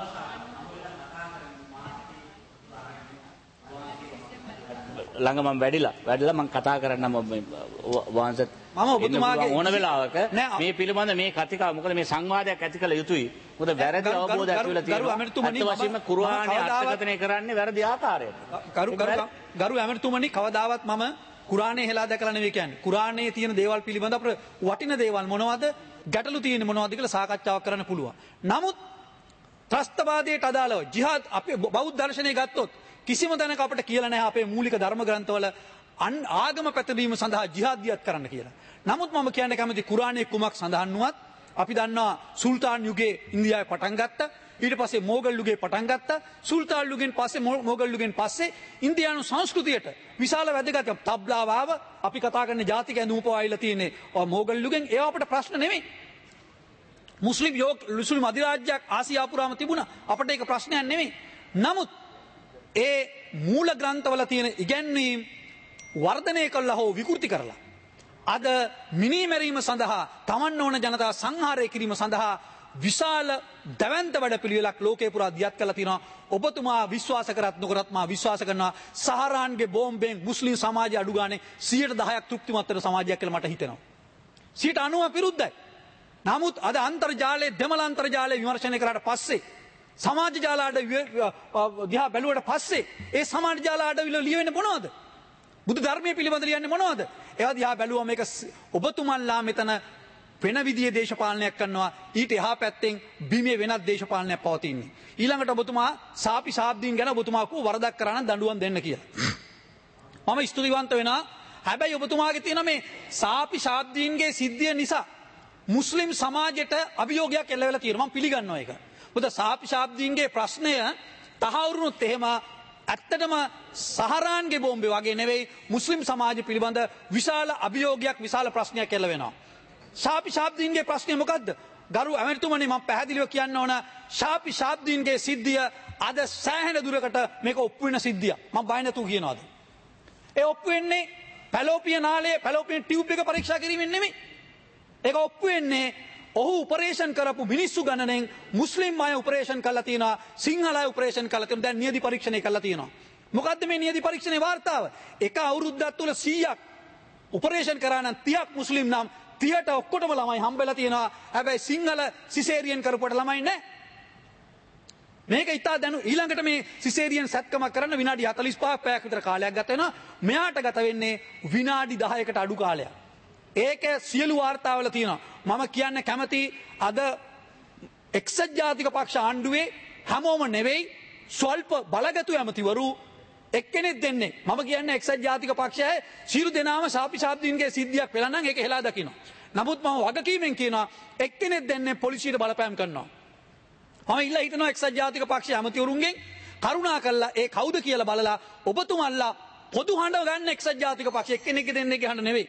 ළඟ මම වැඩිලා මම කතා කරන්නම් වහන්සේත් මම ඔබතුමාගේ ඕන වෙලාවක මේ පිළිබඳ මේ කතිකාව මොකද මේ සංවාදයක් ඇති කළ යුතුයි. මොකද වැරදි අවබෝධයක් ඇතිවලා තියෙනවා. අත් වශයෙන්ම කුර්ආනයේ අර්ථකථනය කරන්නේ වැරදි ආකාරයට. ගරු ඇමතිතුමනි, කවදාවත් මම කුර්ආනයේ හෙලා දැකලා නෙවෙයි කියන්නේ. කුර්ආනයේ තියෙන දේවල් පිළිබඳ අපේ වටින දේවල් මොනවද, ගැටලු තියෙන්නේ මොනවද කියලා සාකච්ඡාවක් කරන්න පුළුවන්. නමුත් ත්‍රස්තවාදයට අදාළව ජිහාද් අපේ බෞද්ධ දර්ශනය ගත්තොත් කිසිම තැනක අපිට කියලා නැහැ අපේ මූලික ධර්ම ග්‍රන්ථවල ආගම පැතවීම සඳහා ජිහාදියත් කරන්න කියලා. නමුත් මම කියන්න කැමති කුරානයේ කුමක් සඳහන් වුවත් අපි දන්නවා සුල්තාන් යුගයේ ඉන්දියාවේ පටන් ගත්ත. ඊට පස්සේ මෝගල්ලුගේ පටන් ගත්තා. සුල්තාන්ලුගෙන් පස්සේ මෝගල්ලුගෙන් පස්සේ ඉන්දියානු සංස්කෘතියට විශාල වැදගත්කම් තබ්ලාව ආව. අපි කතා කරන ජාතික ඇඳුම පවායිලා තියෙන්නේ මෝගල්ලුගෙන්. ඒවා අපිට ප්‍රශ්න නෙමෙයි. මුස්ලිම් අධිරාජ්‍යයක් ආසියා පුරාම තිබුණා. අපිට ඒක ප්‍රශ්නයක් නෙමෙයි. නමුත් ඒ මූල ග්‍රන්ථවල තියෙන ඉගැන්වීම් වර්ධනය කළා හෝ විකෘති කරලා අද මිනිමැරීම සඳහා තමන් ඕන ජනතාව සංහාරය කිරීම සඳහා විශාල දැවැන්ත වැඩ පිළිවෙලක් ලෝකේ පුරා දියත් කළා තියෙනවා. ඔබතුමා විශ්වාස කරත් නොකරත් මා විශ්වාස කරනවා සහරාන්ගේ බෝම්බෙන් මුස්ලිම් සමාජය අඩු ගානේ 10%ක් තෘප්තිමත් වෙන සමාජයක් කියලා මට හිතෙනවා. 90% විරුද්ධයි. නමුත් අද අන්තර්ජාලයේ දෙමළ අන්තර්ජාලය විමර්ශනය කරාට පස්සේ සමාජ ජාල දිහා බැලුවට පස්සේ ඒ සමාජ ජාල අඩවිල ලියවෙන්නේ මොනවද? බුදු ධර්මයේ පිළිබඳ ලියන්නේ මොනවද? ඒවා දිහා බැලුවා මේක ඔබතුමන්ලා මෙතන වෙන විදිහේ දේශපාලනයක් කරනවා. ඊට එහා පැත්තෙන් බිමේ වෙනත් දේශපාලනයක් පවතින්නේ. ඊළඟට ඔබතුමා සාපි ශාබ්දීන් ගැන ඔබතුමා කෝ වරදක් කරා නම් දඬුවම් දෙන්න කියලා. මම ස්තුතිවන්ත වෙනවා. හැබැයි ඔබතුමාගේ තියෙන මේ සාපි ශාබ්දීන්ගේ සිද්ධිය නිසා මුස්ලිම් සමාජයට අභියෝගයක් එල්ල වෙලා තියෙනවා. මම පිළිගන්නවා ඒක. මොකද සාපි ශාබ්දීන්ගේ ප්‍රශ්නය තහවුරුනොත් එහෙම ඇත්තටම සහරාන්ගේ බෝම්බේ වගේ නෙවෙයි මුස්ලිම් සමාජය පිළිබඳ විශාල අභියෝගයක් විශාල ප්‍රශ්නයක් එල්ල වෙනවා. ශාපි ශාබ්දීන්ගේ ප්‍රශ්නය මොකද්ද? ගරු ඇමතිතුමනි මම පැහැදිලිව කියන්න ඕන ශාපි ශාබ්දීන්ගේ සිද්ධිය අද සෑහෙන දුරකට මේක ඔප්පු වෙන සිද්ධියක්. මම බය නැතුව කියනවාද? ඒ ඔප්පු වෙන්නේ පැලෝපියන් නාලයේ පැලෝපියන් ටියුබ් එක පරීක්ෂා කිරීමෙන් නෙමෙයි. ඒක ඔප්පු වෙන්නේ ඔහු ඔපරේෂන් කරපු මිනිස්සු ගණනෙන් මුස්ලිම් අය ඔපරේෂන් කරලා තියෙනවා, සිංහල අය ඔපරේෂන් කරලා තියෙනවා. දැන් නියදි පරීක්ෂණය කරලා තියෙනවා. මොකද්ද මේ නියදි පරීක්ෂණේ වාර්තාව? එක අවුරුද්දක් තුල 100ක් ඔපරේෂන් කරා නම් 30ක් මුස්ලිම් නම් 30ට ඔක්කොටම ළමයි හම්බෙලා තියෙනවා. හැබැයි සිංහල සිසේරියන් කරපුවට ළමයි නැහැ. මේක ඉතා දැනු ඊළඟට මේ සිසේරියන් සැත්කමක් කරන්න විනාඩි 45ක් පැයක් විතර කාලයක් ගත වෙනවා. මෙයාට ගත වෙන්නේ විනාඩි 10කට අඩු කාලයක්. ඒක සියලු වාර්තාවල තියෙනවා. මම කියන්න කැමති අද එක්සත් ජාතික පක්ෂ ආණ්ඩුවේ හැමෝම නෙවෙයි ස්වල්ප බලගතු ඇමතිවරු එක්කෙනෙක් දෙන්නේ. මම කියන්නේ එක්සත් ජාතික පක්ෂයේ සියලු දෙනාම ශාපි ශාබ්දීන්ගේ සිද්ධියක් වෙලා නම් ඒක හෙලා දකිනවා. නමුත් මම වගකීමෙන් කියනවා එක්කෙනෙක් දෙන්නේ පොලිසියට බලපෑම් කරනවා. මම ඉල්ලා හිටනවා එක්සත් ජාතික පක්ෂයේ ඇමතිවරුන්ගෙන් කරුණා කළා ඒ කවුද කියලා බලලා ඔබතුමන්ලා පොදු හඬ ගන්න එක්සත් ජාතික පක්ෂ එක්කෙනෙක්ගේ දෙන්නේගේ හඬ නෙවෙයි.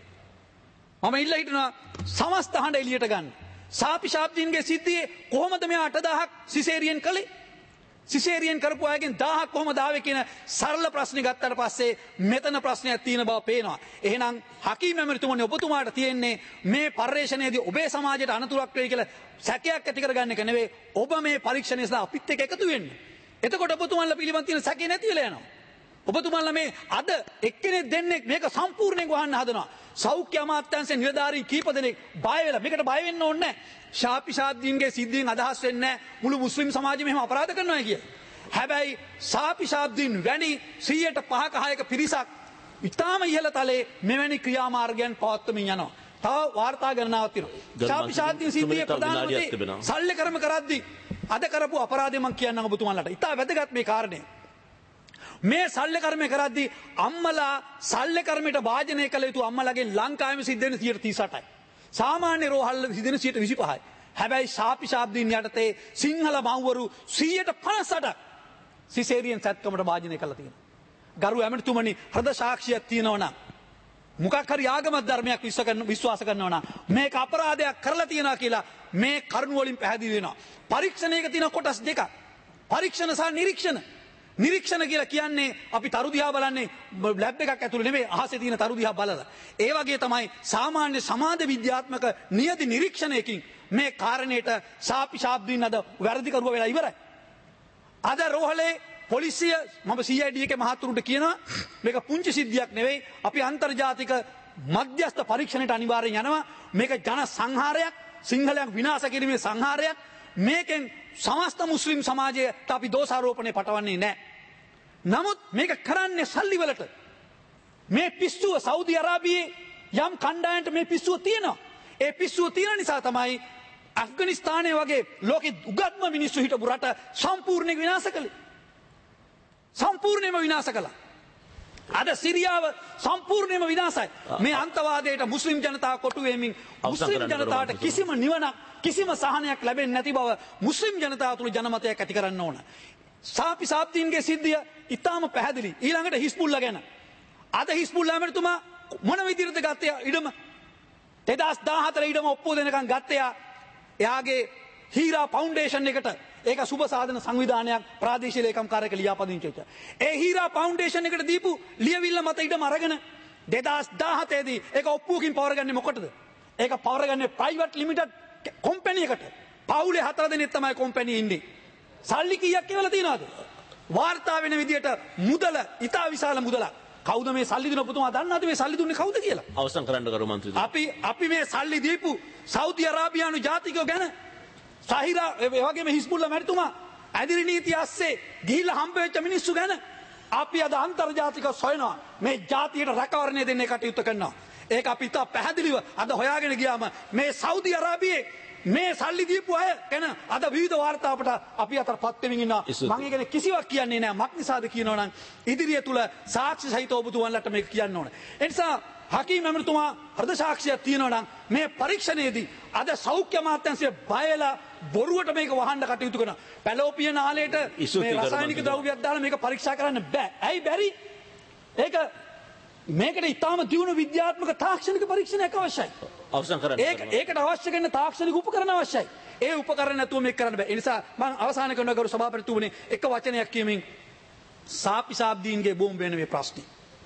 මම ඉල්ලා හිටනවා සමස්ත හඬ එළියට ගන්න. ශාපි ශාබ්දීන්ගේ සිද්ධියේ කොහොමද මෙයා 8000ක් සිසේරියන් කළේ? සිසේරියන් කරපු අයගෙන් 1000ක් කොහොමද ආවේ කියන සරල ප්‍රශ්නේ ගත්තට පස්සේ මෙතන ප්‍රශ්නයක් තියෙන බව පේනවා. එහෙනම් හකීම් ඇමතිතුමනි ඔබතුමාට තියෙන්නේ මේ පරිශ්‍රණයේදී ඔබේ සමාජයට අනතුරක් වෙයි කියලා සැකයක් ඇති කරගන්න එක නෙවෙයි. ඔබ මේ පරීක්ෂණය සඳහා අපිත් එක්ක එකතු වෙන්න. එතකොට ඔබතුමාලා පිළිබඳ තියෙන සැකේ නැති වෙලා යනවා. ඔබතුමාලා මේ අද එක්කෙනෙක් දෙන්නේ මේක සම්පූර්ණයෙන් වහන්න හදනවා. සෞඛ්‍ය අමාත්‍යාංශයේ නිලධාරීන් කීප දෙනෙක් බය වෙලා මේකට බය වෙන්න ඕනේ නැහැ. ශාපි ශාබ්දීන්ගේ සිද්ධියෙන් අදහස් වෙන්නේ නැහැ මුළු මුස්ලිම් සමාජෙම එහෙම අපරාධ කරනවා කියලා. හැබැයි ශාපි ශාබ්දීන් වැනි 100%ක 6ක පිරිසක් ඉතාම ඉහළ තලයේ මෙවැනි ක්‍රියාමාර්ගයන් පවත්වමින් යනවා. තව වාර්තා ගණනාවක් තියෙනවා. ශාපි ශාබ්දීන් සිද්ධියේ ප්‍රධානමන්ත්‍රී සල්ලේකර්ම කරද්දී අද කරපු අපරාධය මම කියන්නම් ඔබතුමාලට. ඉතා වැදගත් මේ කාරණේ. මේ සල්ලේකර්මය කරද්දී අම්මලා සල්ලේකර්මයට වාජනය කළ යුතු අම්මලාගෙන් ලංකාවෙම සිද්ධ වෙන 38%යි. සාමාන්‍ය රෝහල් සිද්ධ වෙන 25%යි. හැබැයි ශාපි ශාබ්දීන් යටතේ සිංහල මව්වරු 158ක් සිසේරියන් සැත්කමට වාජනය කළා තියෙනවා. ගරු ඇමතිතුමනි හෘද සාක්ෂියක් තියෙනවා නම් මොකක් හරි ආගමක් ධර්මයක් විශ්වාස කරනවා නම් මේක අපරාධයක් කරලා තියෙනවා කියලා මේ කරුණ වලින් පැහැදිලි වෙනවා. පරීක්ෂණයක තියෙන කොටස් දෙකක්. පරීක්ෂණ සහ නිරීක්ෂණ. නිරීක්ෂණ කියලා කියන්නේ අපි තරු දිහා බලන්නේ ලැබ් එකක් ඇතුළේ නෙමෙයි අහසේ තියෙන තරු දිහා බලලා. ඒ වගේ තමයි සාමාන්‍ය සමාජ විද්‍යාත්මක නියති නිරීක්ෂණයකින් මේ කාරණේට ශාපි ශාබ්දීන් අද වැරදි කරුවා වෙලා ඉවරයි. අද රෝහලේ පොලිසිය මම CID එකේ මහතුරුන්ට කියනවා මේක පුංචි සිද්ධියක් නෙවෙයි. අපි අන්තර්ජාතික මධ්‍යස්ථ පරීක්ෂණයට අනිවාර්යෙන් යනවා. මේක ජන සංහාරයක්, සිංහලයන් විනාශ කිරීමේ සංහාරයක්. මේකෙන් සමස්ත මුස්ලිම් සමාජයට අපි දෝෂාරෝපණය පටවන්නේ නැහැ. නමුත් මේක කරන්නේ සල්ලි වලට. මේ පිස්සුව සෞදි අරාබියේ යම් කණ්ඩායමට මේ පිස්සුව තියෙනවා. ඒ පිස්සුව තියෙන නිසා තමයි අෆ්ගනිස්තානයේ වගේ ලෝකෙ උගත්ම මිනිස්සු හිටපු රට සම්පූර්ණයෙන් විනාශ කළේ. සම්පූර්ණයෙන්ම විනාශ කළා. අද සිරියාව සම්පූර්ණයෙන්ම විනාශයි. මේ අන්තවාදයට මුස්ලිම් ජනතාව කොටු වෙමින් මුස්ලිම් ජනතාවට කිසිම නිවනක් කිසිම සහනයක් ලැබෙන්නේ නැති බව මුස්ලිම් ජනතාව තුළ ජනමතයක් ඇති කරන්න ඕන. සාප්තීන්ගේ සිද්ධිය ඉතාම පැහැදිලි. ඊළඟට හිස්බුල්ලා ගැන. අද හිස්බුල්ලා ඇමතිතුමා මොන විදිහටද ගත්තේ ඉඩම? 2014 ඉඩම ඔප්පු දෙනකන් ගත්තේ එයාගේ හීරා ෆවුන්ඩේෂන් එකට. ඒක සුබ සාධන සංවිධානයක් ප්‍රාදේශීය ලේකම්කාරයෙක් ලියාපදිංචි වෙච්ච. ඒ හීරා ෆවුන්ඩේෂන් එකට දීපු ලියවිල්ල මත ඉඩම අරගෙන 2017 දී ඒක ඔප්පුවකින් පවරගන්නේ මොකටද? ඒක පවරගන්නේ ප්‍රයිවට් ලිමිටඩ් කම්පැනි එකට. පවුලේ 4 දෙනෙක් තමයි කම්පැනි ඉන්නේ. සල්ලි කීයක් කියලා තියනවද? වාර්තා වෙන විදියට මුදල ඉතා විශාල මුදලක්. කවුද මේ සල්ලි දුන්න පුතුමා දන්නවද මේ සල්ලි දුන්නේ කවුද කියලා? අවසන් කරන්න කරු මන්ත්‍රීතුමා. අපි මේ සල්ලි දීපු සෞදි අරාබියානු ජාතිකයෝ ගැන සහිරා ඒ වගේම හිස්බුල්ලා මැතිතුමා ඇදිරි නීතිය ඇස්සේ ගිහිල්ලා හම්බ වෙච්ච මිනිස්සු ගැන අපි අද අන්තර්ජාතිකව සොයනවා. මේ ජාතියට රැකවරණය දෙන්න කටයුතු කරනවා. ඒක අපි තා පැහැදිලිව අද හොයාගෙන ගියාම මේ සෞදි අරාබියේ මේ සල්ලි දීපු අය ගැන අද විවිධ වාර්තා අපට අපි අතර පත් වෙමින් ඉන්නවා. මම ඒ ගැන කිසිවක් කියන්නේ නැහැ. මක් නිසාද කියනවා නම් ඉදිරිය තුල සාක්ෂි සහිතව ඔබතුමන්ලට මේක කියන්න ඕනේ. ඒ නිසා හකීම් ඇමතිතුමා හෘද සාක්ෂියක් තියෙනවා නම් මේ පරීක්ෂණයේදී අද සෞඛ්‍ය අමාත්‍යාංශය බයලා බොරුවට මේක වහන්න කටයුතු කරනවා. පැලෝපියන ආලයට මේ රසායනික ද්‍රව්‍යයක් දාලා මේක පරීක්ෂා කරන්න බෑ. ඇයි බැරි? ඒක මේකට ඉතාම දියුණු විද්‍යාත්මක තාක්ෂණික පරීක්ෂණයක් අවශ්‍යයි. අවසන් කරන්න. ඒකට අවශ්‍ය කරන තාක්ෂණික උපකරණ අවශ්‍යයි. ඒ උපකරණ නැතුව මේක කරන්න බෑ. ඒ නිසා මම අවසාන කරනවා ගරු සභාපතිතුමනි එක වචනයක් කියමින් සාප්තීන්ගේ බෝම්බ වෙන මේ ප්‍රශ්නේ.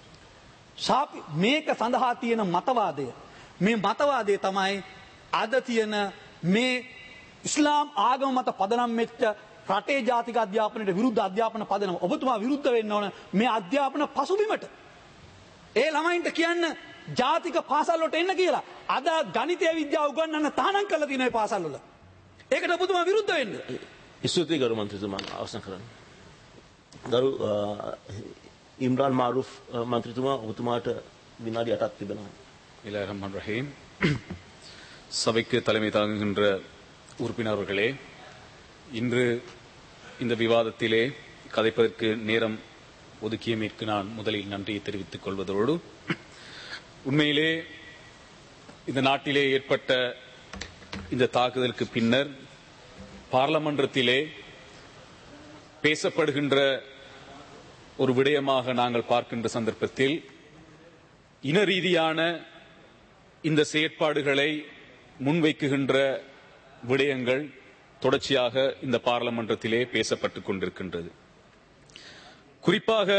මේක සඳහා තියෙන මතවාදය. මේ මතවාදය තමයි අද තියෙන මේ ඉස්ලාම් ආගම මත පදනම් වෙච්ච රටේ ජාතික අධ්‍යාපනයට විරුද්ධ අධ්‍යාපන පදනම. ඔබතුමා විරුද්ධ වෙන්න ඕන මේ අධ්‍යාපන පසුබිමට. ඒ ළමයින්ට කියන්න ජාතික පාසල් වලට එන්න කියලා. අද ගණිතය විද්‍යාව උගන්වන්න තහනම් කරලා තියෙන මේ පාසල් වල. ඒකට ඔබතුමා විරුද්ධ වෙන්න. ස්තුතියි ගරු මන්ත්‍රීතුමා අවසන් කරන්න. ගරු ඉම්රාන් මාරුෆ් மந்திரிතුமா ඔබතුමාට வினாடி 8ක් තිබෙනවා. பிஸ்மில்லாஹிர் ரஹ்மானிர் ரஹீம். சபைக்கு தலைமை தாங்குகின்ற உறுப்பினர்களே, இன்று இந்த விவாதத்திலே கதைப்பதற்கு நேரம் ஒதுக்கியமைக்கு நான் முதலில் நன்றியை தெரிவித்துக் கொள்வதோடு, உண்மையிலே இந்த நாட்டிலே ஏற்பட்ட இந்த தாக்குதலுக்கு பின்னர் பார்லமன்றத்திலே பேசப்படுகின்ற ஒரு விடயமாக நாங்கள் பார்க்கின்ற சந்தர்ப்பத்தில் இன ரீதியான இந்த செயற்பாடுகளை முன்வைக்குகின்ற விடயங்கள் தொடர்ச்சியாக இந்த பார்லமன்றத்திலே பேசப்பட்டுக் கொண்டிருக்கின்றது. குறிப்பாக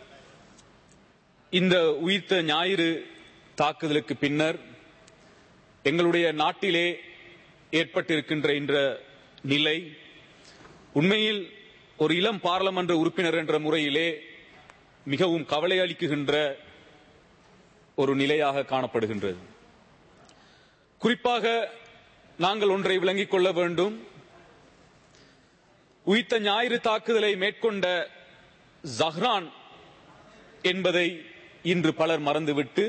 இந்த உயிர்த்த ஞாயிறு தாக்குதலுக்கு பின்னர் எங்களுடைய நாட்டிலே ஏற்பட்டிருக்கின்ற இந்த நிலை உண்மையில் ஒரு இளம் பாராளுமன்ற உறுப்பினர் என்ற முறையிலே மிகவும் கவலை அளிக்குகின்ற ஒரு நிலையாக காணப்படுகின்றது. குறிப்பாக நாங்கள் ஒன்றை விளங்கிக் கொள்ள வேண்டும். உயிர்த்த ஞாயிறு தாக்குதலை மேற்கொண்ட ஜஹ்ரான் என்பதை இன்று பலர் மறந்துவிட்டு,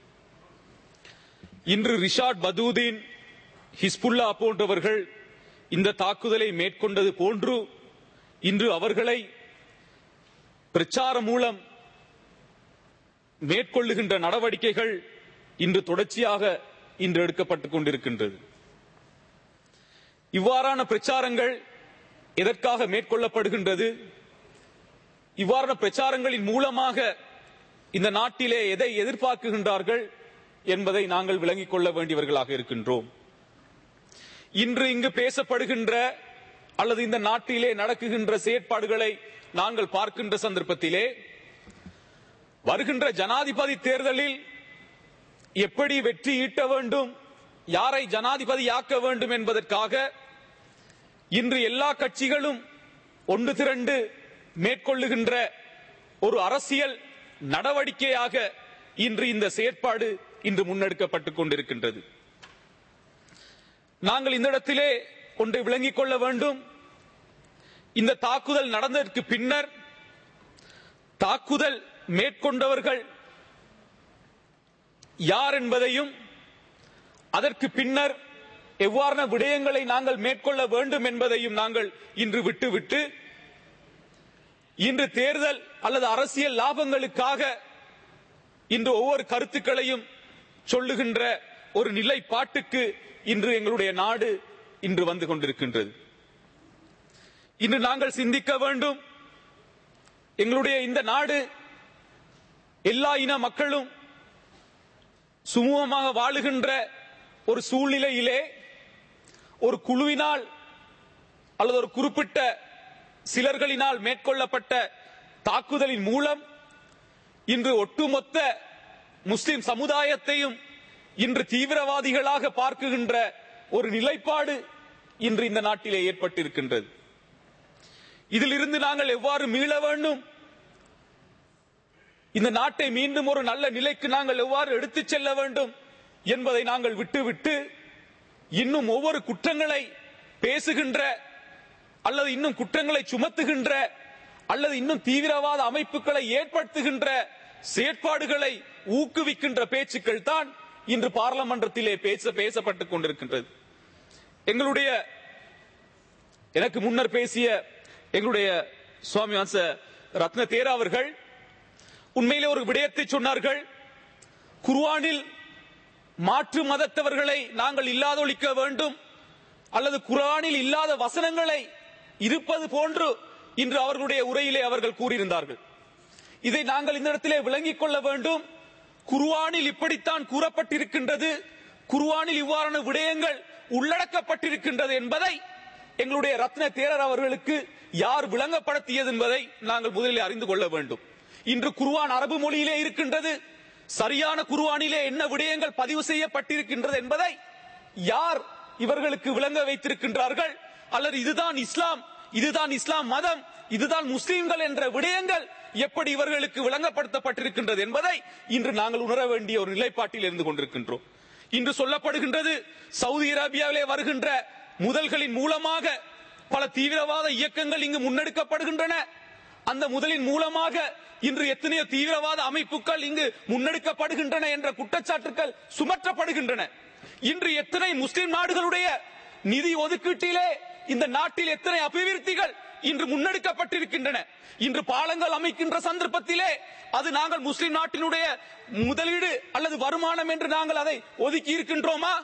இன்று ரிஷாட் பதூதீன், ஹிஸ்புல்லா போன்றவர்கள் இந்த தாக்குதலை மேற்கொண்டது போன்று இன்று அவர்களை பிரச்சாரம் மூலம் மேற்கொள்ளுகின்ற நடவடிக்கைகள் இன்று தொடர்ச்சியாக இன்று எடுக்கப்பட்டுக் கொண்டிருக்கின்றது. இவ்வாறான பிரச்சாரங்கள் எதற்காக மேற்கொள்ளப்படுகின்றது? இவ்வாறான பிரச்சாரங்களின் மூலமாக இந்த நாட்டிலே எதை எதிர்பார்க்கின்றார்கள் என்பதை நாங்கள் விளங்கிக் கொள்ள வேண்டியவர்களாக இருக்கின்றோம். இன்று இங்கு பேசப்படுகின்ற அல்லது இந்த நாட்டிலே நடக்குகின்ற செயற்பாடுகளை நாங்கள் பார்க்கின்ற சந்தர்ப்பத்திலே வருகின்ற ஜனாதிபதி தேர்தலில் எப்படி வெற்றி ஈட்ட வேண்டும், யாரை ஜனாதிபதியாக்க வேண்டும் என்பதற்காக இன்று எல்லா கட்சிகளும் ஒன்று திரண்டு மேற்கொள்ளுகின்ற ஒரு அரசியல் நடவடிக்கையாக இன்று இந்த செயற்பாடு இன்று முன்னெடுக்கப்பட்டுக் கொண்டிருக்கின்றது. நாங்கள் இந்த இடத்திலே ஒன்றை விளங்கிக் கொள்ள வேண்டும். இந்த தாக்குதல் நடந்ததற்கு பின்னர் தாக்குதல் மேற்கொண்டவர்கள் யார் என்பதையும், அதற்கு பின்னர் எவ்வாறான விடயங்களை நாங்கள் மேற்கொள்ள வேண்டும் என்பதையும் நாங்கள் இன்று விட்டுவிட்டு, இன்று தேர்தல் அல்லது அரசியல் லாபங்களுக்காக இன்று ஒவ்வொரு கருத்துக்களையும் சொல்லுகின்ற ஒரு நிலைப்பாட்டுக்கு இன்று எங்களுடைய நாடு இன்று வந்து கொண்டிருக்கின்றது. இன்று நாங்கள் சிந்திக்க வேண்டும், எங்களுடைய இந்த நாடு எல்லா இன மக்களும் சுமூகமாக வாழுகின்ற ஒரு சூழ்நிலையிலே ஒரு குழுவினால் அல்லது ஒரு குறிப்பிட்ட சிலர்களினால் மேற்கொள்ளப்பட்ட தாக்குதலின் மூலம் இன்று ஒட்டுமொத்த முஸ்லிம் சமுதாயத்தையும் இன்று தீவிரவாதிகளாக பார்க்குகின்ற ஒரு நிலைப்பாடு இன்று இந்த நாட்டிலே ஏற்பட்டிருக்கின்றது. இதிலிருந்து நாங்கள் எவ்வாறு மீள வேண்டும், இந்த நாட்டை மீண்டும் ஒரு நல்ல நிலைக்கு நாங்கள் எவ்வாறு எடுத்துச் செல்ல வேண்டும் என்பதை நாங்கள் விட்டுவிட்டு இன்னும் ஒவ்வொரு குற்றங்களை பேசுகின்ற அல்லது இன்னும் குற்றங்களை சுமத்துகின்ற அல்லது இன்னும் தீவிரவாத அமைப்புகளை ஏற்படுத்துகின்ற செயற்பாடுகளை ஊக்குவிக்கின்ற பேச்சுக்கள் தான் இன்று பார்லமென்றத்திலே பேசப்பட்டுக் கொண்டிருக்கின்றது. எனக்கு முன்னர் பேசிய எங்களுடைய சுவாமி ரத்ன தேரா அவர்கள் உண்மையிலே ஒரு விடயத்தை சொன்னார்கள். குர்ஆனில் மாற்று மதத்தவர்களை நாங்கள் இல்லாதொழிக்க வேண்டும் அல்லது குர்ஆனில் இல்லாத வசனங்களை இருப்பது போன்று இன்று அவர்களுடைய உரையிலே அவர்கள் கூறியிருந்தார்கள். இதை நாங்கள் இந்த இடத்திலே விளங்கிக் கொள்ள வேண்டும். குர்ஆனில் இப்படித்தான் கூறப்பட்டிருக்கின்றது, குர்ஆனில் இவ்வாறான விடயங்கள் உள்ளடக்கப்பட்டிருக்கின்றது என்பதை எங்களுடைய ரத்ன தேரர் அவர்களுக்கு யார் விளங்கப்படுத்தியது என்பதை நாங்கள் முதலில் அறிந்து கொள்ள வேண்டும். இன்று குர்ஆன் அரபு மொழியிலே இருக்கின்றது. சரியான குர்ஆனிலே என்ன விடயங்கள் பதிவு செய்யப்பட்டிருக்கின்றது என்பதை யார் இவர்களுக்கு விளங்க வைத்திருக்கின்றார்கள், அல்லது இதுதான் இஸ்லாம், இதுதான் இஸ்லாம் மதம், இதுதான் முஸ்லிம்கள் என்ற விடயங்கள் எப்படி இவர்களுக்கு விளங்கப்படுத்தப்பட்டிருக்கின்றது என்பதை இன்று நாங்கள் உணர வேண்டிய ஒரு நிலைப்பாட்டில் இருந்து கொண்டிருக்கின்றோம். இன்று சொல்லப்படுகின்றது, சவுதி அரேபியாவிலே வருகின்ற முதல்களின் மூலமாக பல தீவிரவாத இயக்கங்கள் இங்கு முன்னெடுக்கப்படுகின்றன. அந்த முதலின் மூலமாக இன்று எத்தனையோ தீவிரவாத அமைப்புகள் இங்கு முன்னெடுக்கப்படுகின்றன என்ற குற்றச்சாட்டுகள் சுமற்றப்படுகின்றன. இன்று எத்தனை முஸ்லிம் நாடுகளுடைய நிதி ஒதுக்கீட்டிலே இந்த நாட்டில் எத்தனை அபிவிருத்திகள் இன்று முன்னெடுக்கப்பட்டிருக்கின்றன. இன்று பாலங்கள் அமைக்கின்ற சந்தர்ப்பத்திலே அது நாங்கள் முஸ்லிம் நாட்டினுடைய முதலீடு அல்லது வருமானம் என்று நாங்கள் அதை ஒதுக்கி இருக்கின்றோமா?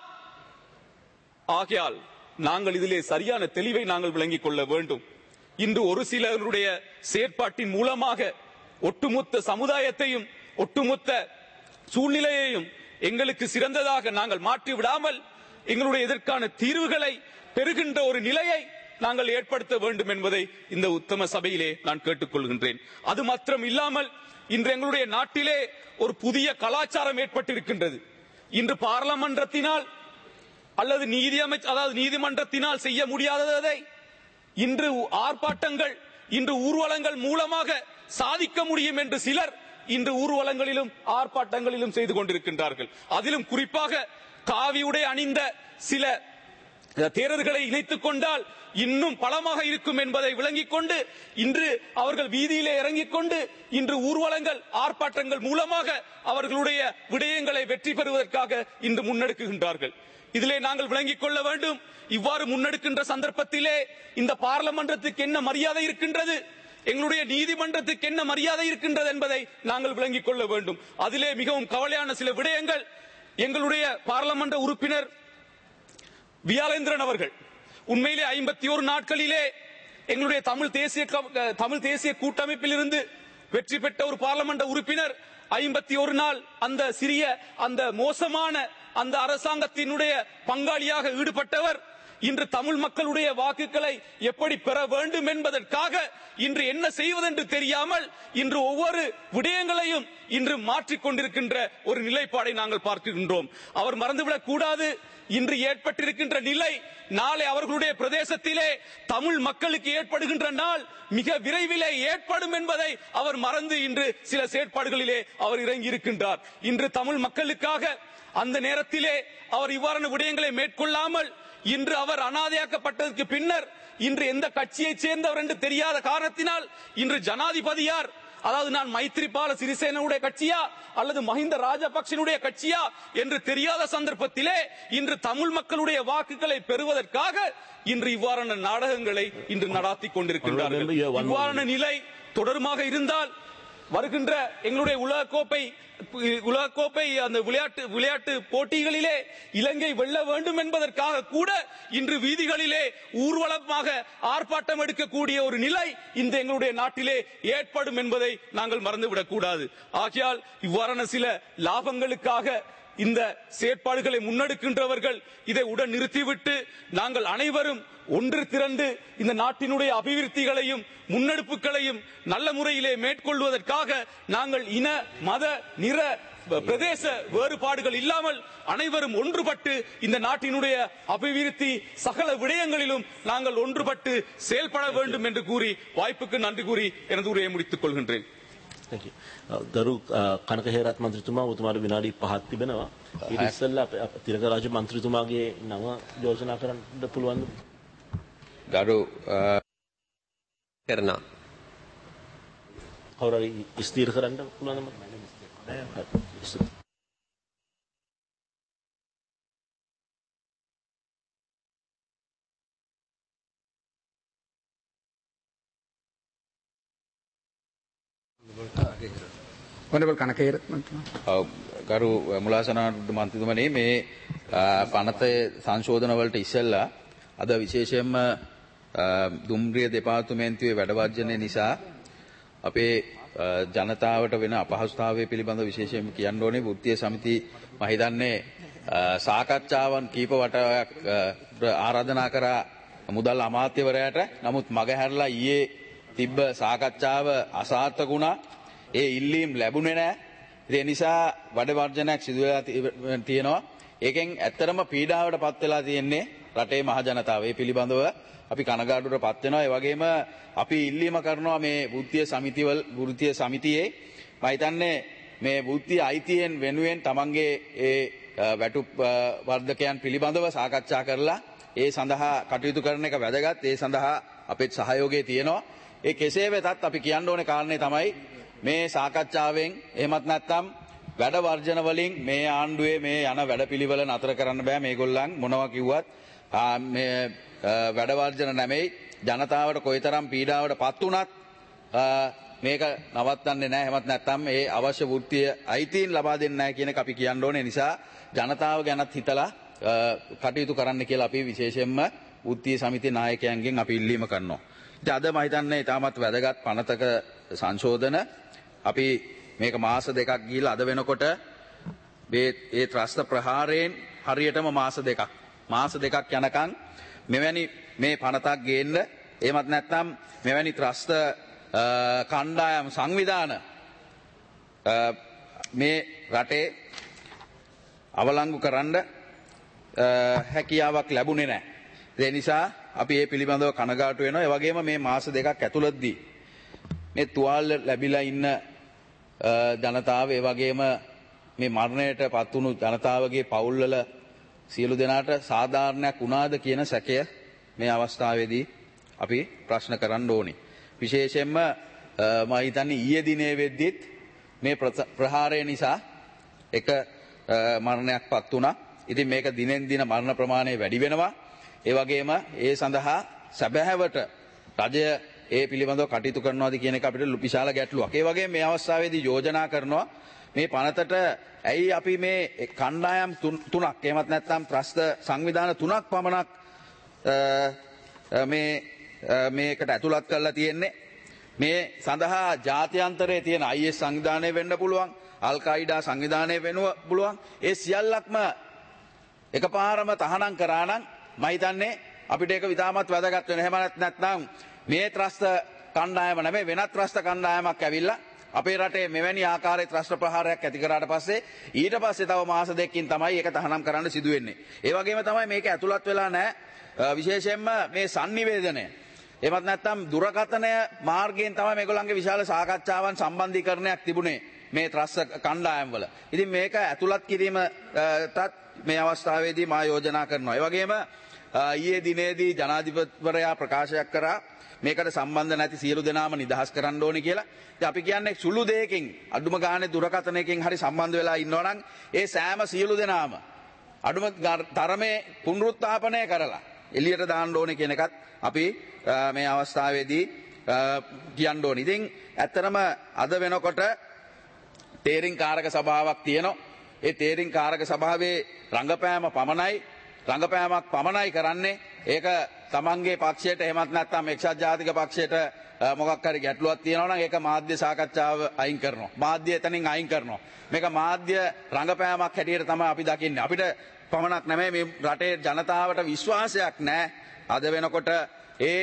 ஆகையால் நாங்கள் இதிலே சரியான தெளிவை நாங்கள் விளங்கிக் கொள்ள வேண்டும். இன்று ஒரு சிலருடைய செயற்பாட்டின் மூலமாக ஒட்டுமொத்த சமுதாயத்தையும் ஒட்டுமொத்த சூழ்நிலையையும் எங்களுக்கு சிறந்ததாக நாங்கள் மாற்றி விடாமல் எங்களுடைய இதற்கான தீர்வுகளை பெறுகின்ற ஒரு நிலையை நாங்கள் ஏற்படுத்த வேண்டும் என்பதை இந்த உத்தம சபையிலே நான் கேட்டுக்கொள்கின்றேன். அது மாத்திரம் இல்லாமல் இன்று எங்களுடைய நாட்டிலே ஒரு புதிய கலாச்சாரம் ஏற்பட்டிருக்கின்றது. இன்று பார்லமென்றத்தினால் அல்லது நீதிமன்றத்தினால் செய்ய முடியாததை இன்று ஆர்ப்பாட்டங்கள், இன்று ஊர்வலங்கள் மூலமாக சாதிக்க முடியும் என்று சிலர் இன்று ஊர்வலங்களிலும் ஆர்ப்பாட்டங்களிலும் செய்து கொண்டிருக்கின்றார்கள். அதிலும் குறிப்பாக காவியுடை அணிந்த சில தேரர்களை இணைத்துக் கொண்டால் இன்னும் பலமாக இருக்கும் என்பதை விளங்கிக் கொண்டு இன்று அவர்கள் வீதியிலே இறங்கிக் கொண்டு இன்று ஊர்வலங்கள் ஆர்ப்பாட்டங்கள் மூலமாக அவர்களுடைய விடயங்களை வெற்றி பெறுவதற்காக இன்று முன்னெடுக்கின்றார்கள். இதிலே நாங்கள் விளங்கிக் கொள்ள வேண்டும், இவ்வாறு முன்னெடுக்கின்ற சந்தர்ப்பத்திலே இந்த பார்லமென்றத்துக்கு என்ன மரியாதை இருக்கின்றது, எங்களுடைய நீதிமன்றத்துக்கு என்ன மரியாதை இருக்கின்றது என்பதை நாங்கள் விளங்கிக் கொள்ள வேண்டும். அதிலே மிகவும் கவலையான சில விடயங்கள், எங்களுடைய பார்லமென்ற உறுப்பினர் வியாலேந்திரன் அவர்கள் உண்மையிலே 51 நாட்களிலே எங்களுடைய தமிழ் தேசிய கூட்டமைப்பில் இருந்து வெற்றி பெற்ற ஒரு பார்லமென்ற உறுப்பினர் 51 நாள் அந்த சிறிய அந்த மோசமான அந்த அரசாங்கத்தினுடைய பங்காளியாக ஈடுபட்டவர் இன்று தமிழ் மக்களுடைய வாக்குகளை எப்படி பெற வேண்டும் என்பதற்காக இன்று என்ன செய்வதென்று தெரியாமல் இன்று ஒவ்வொரு விடயங்களையும் இன்று மாற்றிக் கொண்டிருக்கின்ற ஒரு நிலைப்பாடை நாங்கள் பார்க்கின்றோம். அவர் மறந்துவிடக் கூடாது, இன்று ஏற்பட்டிருக்கின்ற நிலை நாளை அவர்களுடைய பிரதேசத்திலே தமிழ் மக்களுக்கு ஏற்படுகின்ற நாள் மிக விரைவிலே ஏற்படும் என்பதை அவர் மறந்து இன்று சில செயற்பாடுகளிலே அவர் இறங்கி இருக்கின்றார். இன்று தமிழ் மக்களுக்காக அந்த நேரத்திலே அவர் இவ்வாறான விடயங்களை மேற்கொள்ளாமல் இன்று அவர் அனாதையாக்கப்பட்டதற்கு பின்னர் இன்று எந்த கட்சியை சேர்ந்தவர் என்று தெரியாத காரணத்தினால் இன்று ஜனாதிபதியார், அதாவது நான் மைத்ரிபால சிறிசேனவுடைய கட்சியா அல்லது மஹிந்த ராஜபக்சனுடைய கட்சியா என்று தெரியாத சந்தர்ப்பத்திலே இன்று தமிழ் மக்களுடைய வாக்குகளை பெறுவதற்காக இன்று இவ்வாறான நாடகங்களை இன்று நடாத்திக் கொண்டிருக்கின்றார்கள். இவ்வாறான நிலை தொடருமாக இருந்தால் வருகின்ற எங்களுடைய உலகக்கோப்பை உலகக்கோப்பை அந்த விளையாட்டு போட்டிகளிலே இலங்கை வெல்ல வேண்டும் என்பதற்காக கூட இன்று வீதிகளிலே ஊர்வலமாக ஆர்ப்பாட்டம் எடுக்கக்கூடிய ஒரு நிலை இந்த எங்களுடைய நாட்டிலே ஏற்படும் என்பதை நாங்கள் மறந்துவிடக் கூடாது. ஆகையால் இவ்வாறான சில லாபங்களுக்காக இந்த செயற்பாடுகளை முன்னெடுக்கின்றவர்கள் இதை உடன் நிறுத்திவிட்டு நாங்கள் அனைவரும் ஒன்று திரண்டு இந்த நாட்டினுடைய அபிவிருத்திகளையும் முன்னெடுப்புகளையும் நல்ல முறையிலே மேற்கொள்வதற்காக நாங்கள் இன மத நிற பிரதேச வேறுபாடுகள் இல்லாமல் அனைவரும் ஒன்றுபட்டு இந்த நாட்டினுடைய அபிவிருத்தி சகல விடயங்களிலும் நாங்கள் ஒன்றுபட்டு செயல்பட வேண்டும் என்று கூறி வாய்ப்புக்கு நன்றி கூறி எனது உரையை முடித்துக் கொள்கின்றேன். ගරු කනක හේරත් මන්ත්‍රීතුමා ඔබතුමාට විනාඩි 5ක් තිබෙනවා. ඊට ඉස්සෙල්ලා තිලක රාජ මන්ත්‍රීතුමාගේ නම යෝජනා කරන්න පුළුවන්ද? ගරු කරනවා. කවුරුහරි ස්ථීර කරන්න පුළුවන්ද? Honorable Kanakahira. ගරු මුලාසනාඩු මන්ත්‍රීතුමනි මේ පනත සංශෝධන වලට ඉස්සෙල්ලා අද විශේෂයෙන්ම දුම්රිය දෙපාර්තමේන්තුවේ වැඩවර්ජනය නිසා අපේ ජනතාවට වෙන අපහසුතාවය පිළිබඳව විශේෂයෙන්ම කියන්න ඕනේ. වෘත්තීය සමිති මම හිතන්නේ සාකච්ඡාවන් කීප වටයක් ආරාධනා කරා මුදල් අමාත්‍යවරයාට. නමුත් මගහැරලා ඊයේ තිබ්බ සාකච්ඡාව අසාර්ථක වුණා. ඒ ඉල්ලීම් ලැබුණේ නැහැ. ඒ නිසා වැඩ වර්ජනයක් සිදු වෙලා තියෙනවා. ඒකෙන් ඇත්තටම පීඩාවට පත් වෙලා තියෙන්නේ රටේ මහ ජනතාව. ඒ පිළිබඳව අපි කනගාටුවට පත් වෙනවා. ඒ වගේම අපි ඉල්ලීම කරනවා මේ වෘත්තීය සමිතියේ මම හිතන්නේ මේ වෘත්තීය අයිතියෙන් වෙනුවෙන් තමන්ගේ ඒ වැටුප් වර්ධකයන් පිළිබඳව සාකච්ඡා කරලා ඒ සඳහා කටයුතු කරන එක වැදගත්. ඒ සඳහා අපේ සහයෝගය තියෙනවා. ඒ කෙසේ වෙතත් අපි කියන්න ඕනේ කාරණේ තමයි මේ සාකච්ඡාවෙන් එහෙමත් නැත්නම් වැඩ වර්ජන වලින් මේ ආණ්ඩුවේ මේ යන වැඩපිළිවෙල නතර කරන්න බෑ. මේගොල්ලන් මොනවා කිව්වත් මේ වැඩ වර්ජන නැමෙයි ජනතාවට කොයිතරම් පීඩාවට පත් වුණත් මේක නවත්තන්නේ නැහැ. එහෙමත් නැත්නම් මේ අවශ්‍ය වෘත්තීය අයිතීන් ලබා දෙන්නේ නැහැ කියන එක අපි කියන්න ඕනේ. නිසා ජනතාව ගැනත් හිතලා කටයුතු කරන්න කියලා අපි විශේෂයෙන්ම වෘත්තීය සමිතියේ නායකයන්ගෙන් අපි ඉල්ලීම කරනවා. ඉතින් අද මම හිතන්නේ ඊටමත් වැදගත් පනතක සංශෝධන අපි මේක මාස දෙකක් ගිහිල්ලා අද වෙනකොට ඒ ත්‍රස්ත ප්‍රහාරයෙන් හරියටම මාස දෙකක් යනකම් මෙවැනි මේ පනතක් ගේන්න එහෙමත් නැත්නම් මෙවැනි ත්‍රස්ත කණ්ඩායම් සංවිධාන මේ රටේ අවලංගු කරන්න හැකියාවක් ලැබුණේ නැහැ. ඒ නිසා අපි මේ පිළිබඳව කනගාටු වෙනවා. ඒ වගේම මේ මාස දෙකක් ඇතුළතදී මේ තුවාල ලැබිලා ඉන්න ජනතාව ඒ වගේම මේ මරණයට පත් වුණු ජනතාවගේ පවුල්වල සියලු දෙනාට සාධාරණයක් වුණාද කියන සැකය මේ අවස්ථාවේදී අපි ප්‍රශ්න කරන්න ඕනේ. විශේෂයෙන්ම මම හිතන්නේ ඊයේ දිනේ වෙද්දිත් මේ ප්‍රහාරය නිසා එක මරණයක් පත් වුණා. ඉතින් මේක දිනෙන් දින මරණ ප්‍රමාණය වැඩි වෙනවා. ඒ වගේම ඒ සඳහා සැබෑවට රජය ඒ පිළිබඳව කටයුතු කරනවාද කියන එක අපිට විශාල ගැටලුවක්. ඒ වගේම මේ අවස්ථාවේදී යෝජනා කරනවා මේ පනතට ඇයි අපි මේ කණ්ඩායම් තුනක් එහෙමත් නැත්නම් ත්‍රස්ත සංවිධාන තුනක් පමණක් මේකට ඇතුළත් කරලා තියෙන්නේ. මේ සඳහා ජාත්‍යන්තරයේ තියෙන IS සංවිධානය වෙන්න පුළුවන්, අල් කයිඩා සංවිධානය වෙන්න පුළුවන්. ඒ සියල්ලක්ම එකපාරම තහනම් කරා නම් මම හිතන්නේ අපිට ඒක විතාමත් වැදගත් වෙන. එහෙම නැත්නම් මේ ත්‍රස්ත කණ්ඩායම නෙමෙයි වෙනත් ත්‍රස්ත කණ්ඩායමක් ඇවිල්ලා අපේ රටේ මෙවැනි ආකාරයේ ත්‍රස්ත ප්‍රහාරයක් ඇති කරාට පස්සේ ඊට පස්සේ තව මාස දෙකකින් තමයි ඒක තහනම් කරන්න සිදු වෙන්නේ. ඒ වගේම තමයි මේක ඇතුළත් වෙලා නැහැ විශේෂයෙන්ම මේ sannivedana. එහෙමත් නැත්නම් දුරකථනය මාර්ගයෙන් තමයි මේගොල්ලන්ගේ විශාල සාකච්ඡාවන් සම්බන්ධීකරණයක් තිබුණේ මේ ත්‍රස්ත කණ්ඩායම් වල. ඉතින් මේක ඇතුළත් කිරීමටත් මේ අවස්ථාවේදී මා යෝජනා කරනවා. ඒ වගේම ඊයේ දිනේදී ජනාධිපතිවරයා ප්‍රකාශයක් කරා මේකට සම්බන්ධ නැති සියලු දෙනාම නිදහස් කරන්න ඕනේ කියලා. ඉතින් අපි කියන්නේ සුළු දෙයකින් අඩුම ගානේ දුරකථනයකින් හරි සම්බන්ධ වෙලා ඉන්නවා නම් ඒ සෑම සියලු දෙනාම අඩුම තරමේ පුනරුත්ථාපනය කරලා එළියට දාන්න ඕනේ කියන එකත් අපි මේ අවස්ථාවේදී කියන්න ඕනේ. ඉතින් ඇත්තටම අද වෙනකොට තේරින් කාරක සභාවක් තියෙනවා. ඒ තේරින් කාරක සභාවේ රංගපෑමක් පමණයි කරන්නේ. ඒක තමන්ගේ පක්ෂයට එහෙමත් නැත්නම් එක්සත් ජාතික පක්ෂයට මොකක් හරි ගැටලුවක් තියෙනවා නම් ඒක මාධ්‍ය සාකච්ඡාව අයින් කරනවා. මාධ්‍ය එතනින් අයින් කරනවා. මේක මාධ්‍ය රංගපෑමක් හැටියට තමයි අපි දකින්නේ. අපිට පමණක් නෙමෙයි මේ රටේ ජනතාවට විශ්වාසයක් නැහැ. අද වෙනකොට ඒ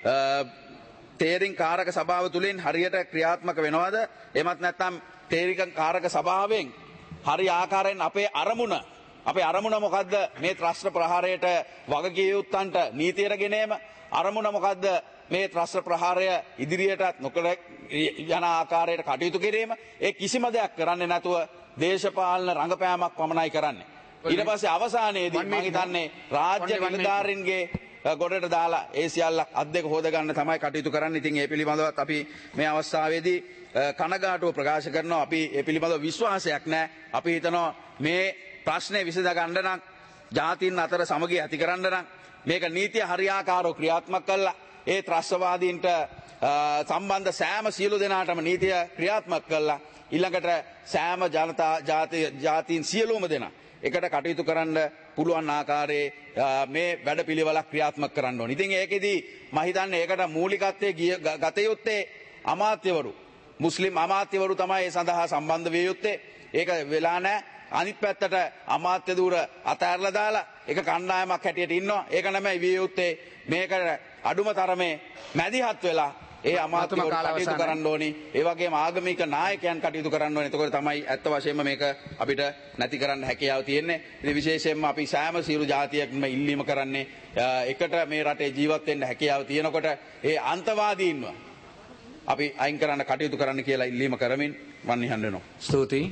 තේරින් කාරක සභාව තුලින් හරියට ක්‍රියාත්මක වෙනවද? එහෙමත් නැත්නම් තේරින් කාරක සභාවෙන් හරි ආකාරයෙන් අපේ අරමුණ මොකද්ද? මේ ත්‍රස්ත ප්‍රහාරයට වගකිය යුත්තන්ට නීතියට ගෙනීම. අරමුණ මොකද්ද? මේ ත්‍රස්ත ප්‍රහාරය ඉදිරියටත් නොකර යන ආකාරයට කටයුතු කිරීම. ඒ කිසිම දෙයක් කරන්නේ නැතුව දේශපාලන රංගපෑමක් පමණයි කරන්නේ. ඊට පස්සේ අවසානයේදී මම හිතන්නේ රාජ්‍ය නිලධාරීන්ගේ ගොඩට දාලා ඒ සියල්ල අද්දෙක හොද ගන්න තමයි කටයුතු කරන්නේ. ඉතින් ඒ පිළිබඳවත් අපි මේ අවස්ථාවේදී කනගාටුව ප්‍රකාශ කරනවා. අපි ඒ පිළිබඳව විශ්වාසයක් නැහැ. අපි හිතනවා මේ ප්‍රශ්නේ විසඳ ගන්න නම් ජාතීන් අතර සමගිය ඇති කරන්න නම් මේක නීතිය හරියාකාරව ක්‍රියාත්මක කළා ඒ ත්‍රස්තවාදීන්ට සම්බන්ධ සෑම සියලු දෙනාටම නීතිය ක්‍රියාත්මක කළා ඊළඟට සෑම ජාතීන් සියලුම දෙනා එකට කටයුතු කරන්න පුළුවන් ආකාරයේ මේ වැඩපිළිවෙලක් ක්‍රියාත්මක කරන්න ඕනේ. ඉතින් ඒකෙදී මම හිතන්නේ ඒකට මූලිකත්වයේ ගත යුත්තේ අමාත්‍යවරු මුස්ලිම් අමාත්‍යවරු තමයි ඒ සඳහා සම්බන්ධ විය යුත්තේ. ඒක වෙලා නැහැ. අනිත් පැත්තට අමාත්‍ය ධූර අතහැරලා දාලා ඒක කණ්ඩායමක් හැටියට ඉන්නවා. ඒක නෙමෙයි විය යුත්තේ. මේකට අඩුම තරමේ මැදිහත් වෙලා ඒ අමාත්‍යවරු කටයුතු කරන්න ඕනි. ඒ වගේම ආගමික නායකයන් කටයුතු කරන්න ඕනි. එතකොට තමයි ඇත්ත වශයෙන්ම මේක අපිට නැති කරන්න හැකියාව තියෙන්නේ. ඉතින් විශේෂයෙන්ම අපි සෑම සියලු ජාතියක්ම ඉල්ලීම කරන්නේ එකට මේ රටේ ජීවත් වෙන්න හැකියාව තියෙනකොට ඒ අන්තවාදීන්ව අපි අයින් කරන්න කටයුතු කරන්න කියලා ඉල්ලීම කරමින් මම නිහඬ වෙනවා. ස්තුතියි.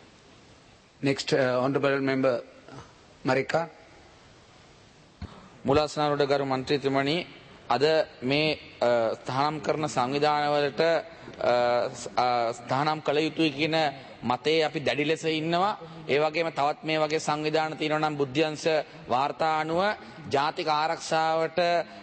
Next, honorable member Marika. මුලාසනාරුඩ ගරු මන්ත්‍රීතුමනි අද මේ ස්ථානම් කරන සංවිධානවලට ස්ථානම් කළ යුතුයි කියන මතේ අපි දැඩි ලෙස ඉන්නවා. ඒ වගේම තවත් මේ වගේ සංවිධාන තියෙනවා නම් බුද්ධ්‍යංශ වාර්තා අනුව ජාතික ආරක්ෂාවට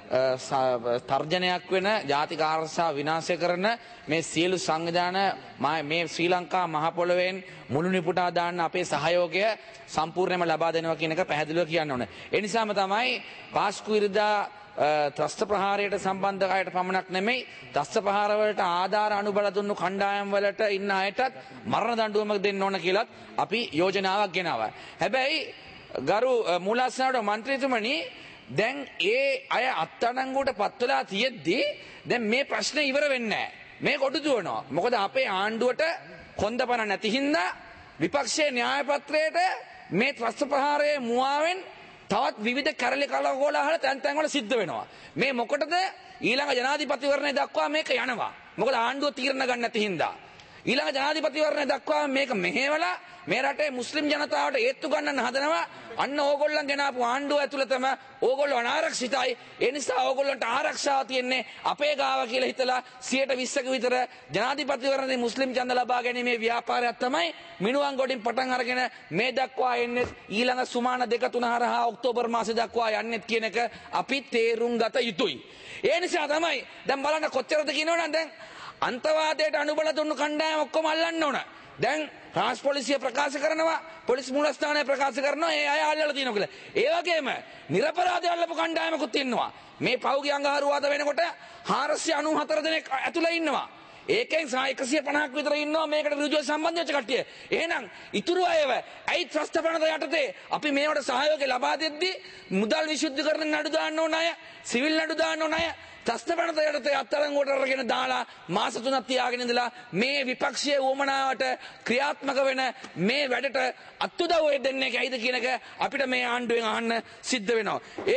තර්ජනයක් වෙන ජාතික ආරක්ෂාව විනාශ කරන මේ සියලු සංවිධාන මේ ශ්‍රී ලංකා මහ පොළොවෙන් මුළු නිපුටා දාන්න අපේ සහයෝගය සම්පූර්ණයෙන්ම ලබා දෙනවා කියන එක පැහැදිලිව කියන්න ඕනේ. ඒ නිසාම තමයි පාස්කු ඉරිදා ත්‍රස්ත ප්‍රහාරයට සම්බන්ධ අයට පමණක් නෙමෙයි ත්‍රස්ත ප්‍රහාර වලට ආධාර අනුබල දුන්නු කණ්ඩායම් වලට ඉන්න අයටත් මරණ දඬුවමක් දෙන්න ඕන කියලාත් අපි යෝජනාවක් ගෙනාවා. හැබැයි ගරු මූලාසනාරුඩ මන්ත්‍රීතුමනි දැන් ඒ අය අත්අඩංගුවට පත් වෙලා තියෙද්දී දැන් මේ ප්‍රශ්නේ ඉවර වෙන්නේ නැහැ. මේක ඔඩු දුවනවා. මොකද අපේ ආණ්ඩුවට කොන්දපණ නැති හින්දා විපක්ෂයේ න්‍යාය පත්‍රයේට මේ ත්‍රස්ත ප්‍රහාරයේ මුවාවෙන් තවත් විවිධ කැරලි කලකෝලාහල තැන් වල සිද්ධ වෙනවා. මේ මොකටද ඊළඟ ජනාධිපතිවරණය දක්වා මේක යනවා. මොකද ආණ්ඩුව තීරණ ගන්න නැති හින්දා. ඊළඟ ජනාධිපතිවරණය දක්වා මේක මෙහෙवला මේ රටේ මුස්ලිම් ජනතාවට ඒත්තු ගන්නන්න හදනවා. අන්න ඕගොල්ලන් ගෙනාපු ආණ්ඩුව ඇතුළතම ඕගොල්ලෝ අනාරක්ෂිතයි. ඒ නිසා ඕගොල්ලන්ට ආරක්ෂාව තියෙන්නේ අපේ ගාව කියලා හිතලා 120ක විතර ජනාධිපතිවරණේ මුස්ලිම් ඡන්ද ලබා ගැනීමේ ව්‍යාපාරයක් තමයි මිනුවන් ගොඩින් පටන් අරගෙන මේ දක්වා එන්නේ ඊළඟ සුමාන 2-3 හරහා ඔක්තෝබර් මාසේ දක්වා යන්නේ කියන එක අපි තේරුම් ගත යුතුයි. ඒ නිසා තමයි දැන් බලන්න කොච්චරද කියනවනම් දැන් අන්තවාදයට අනුබල දුන්නු කණ්ඩායම ඔක්කොම අල්ලන්න ඕන. දැන් රාජ් පොලිසිය ප්‍රකාශ කරනවා පොලිස් මූලස්ථානය ප්‍රකාශ කරනවා ඒ අය අල්ලලා තියෙනවා කියලා. ඒ වගේම නිරපරාධය අල්ලපු කණ්ඩායමකුත් ඉන්නවා. මේ පෞගේ අඟහරුවාද වෙනකොට 494 දෙනෙක් ඇතුළේ ඉන්නවා. ඒකෙන් 150ක් විතර ඉන්නවා මේකට ඍජුව සම්බන්ධ වෙච්ච කට්ටිය. එහෙනම් ඉතුරු අයව ඇයි ත්‍රස්ත පනත යටතේ අපි මේවට සහයෝගය ලබා දෙද්දී මුදල් විශුද්ධීකරණ නඩු දාන්න ඕන අය, සිවිල් නඩු දාන්න ඕන අය ත්‍රස්ත පනත යටතේ අත්අඩංගුවට අරගෙන දාලා මාස 3ක් තියාගෙන ඉඳලා මේ විපක්ෂයේ වමනාවට ක්‍රියාත්මක වෙන මේ වැඩට අත්උදව් දෙන්නේ කැයිද කියන එක අපිට මේ ආණ්ඩුවෙන් අහන්න සිද්ධ වෙනවා.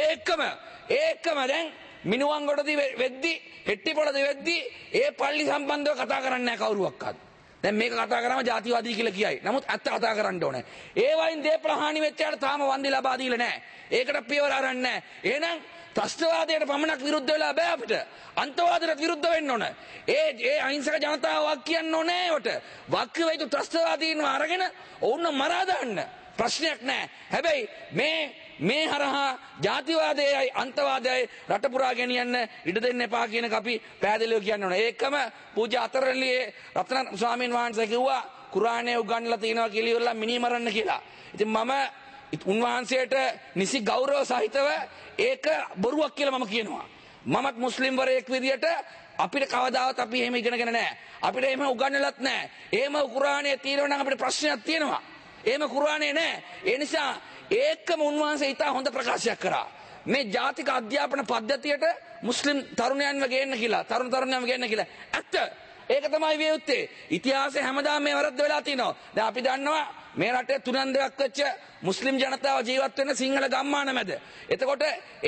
ඒකම දැන් මිනුවන්ගොඩදී වෙද්දී හෙට්ටිපොළදී වෙද්දී ඒ පල්ලි සම්බන්ධව කතා කරන්නේ නැහැ කවුරුවක්වත්. දැන් මේක කතා කරාම ජාතිවාදී කියලා කියයි. නමුත් ඇත්ත කතා කරන්න ඕනේ. ඒ වයින් දේප්‍රහානි වෙච්ච අයට තාම වන්දි ලබා දීලා නැහැ. ඒකට පියවර අරන් නැහැ. එහෙනම් ත්‍රස්තවාදයට පමණක් විරුද්ධ වෙලා බෑ අපිට. අන්තවාදයට විරුද්ධ වෙන්න ඕන. ඒ අහිංසක ජනතාව වක් කියන්න ඕනේ ඒවට. වක් වේතු ත්‍රස්තවාදීන්ව අරගෙන ඔවුන්ව මරා දාන්න. ප්‍රශ්නයක් නැහැ. හැබැයි මේ හරහා ජාතිවාදයයි අන්තවාදයයි රට පුරා ගෙනියන්න ඉඩ දෙන්න එපා කියන එක අපි පැහැදිලිව කියන්න ඕනේ. ඒකම පූජ්‍ය අතරලියේ රත්න ස්වාමීන් වහන්සේ කිව්වා කුරානයේ උගන්වලා තියෙනවා කියලා ඉවරලා මිනි මරන්න කියලා. ඉතින් මම උන්වහන්සේට නිසි ගෞරව සහිතව ඒක බොරුවක් කියලා මම කියනවා. මමත් මුස්ලිම් වරයෙක් විදියට අපිට කවදාවත් අපි එහෙම ඉගෙනගෙන නැහැ. අපිට එහෙම උගන්වලත් නැහැ. එහෙම කුරානයේ තියෙනවා නම් අපිට ප්‍රශ්නයක් තියෙනවා. එහෙම කුරානයේ නැහැ. ඒ නිසා ඒකම උන්වහන්සේ ඉතා හොඳ ප්‍රකාශයක් කරා. මේ ජාතික අධ්‍යාපන පද්ධතියට මුස්ලිම් තරුණයන්ව ගේන්න කියලා, තරුණ තරුණයන්ව ගේන්න කියලා. ඇත්ත. ඒක තමයි විය යුත්තේ. ඉතිහාසයේ හැමදාම මේ වරද්ද වෙලා තිනවා. දැන් අපි දන්නවා මේ රටේ 3-2ක් වෙච්ච මුස්ලිම් ජනතාව ජීවත් වෙන සිංහල ගම්මාන මැද. එතකොට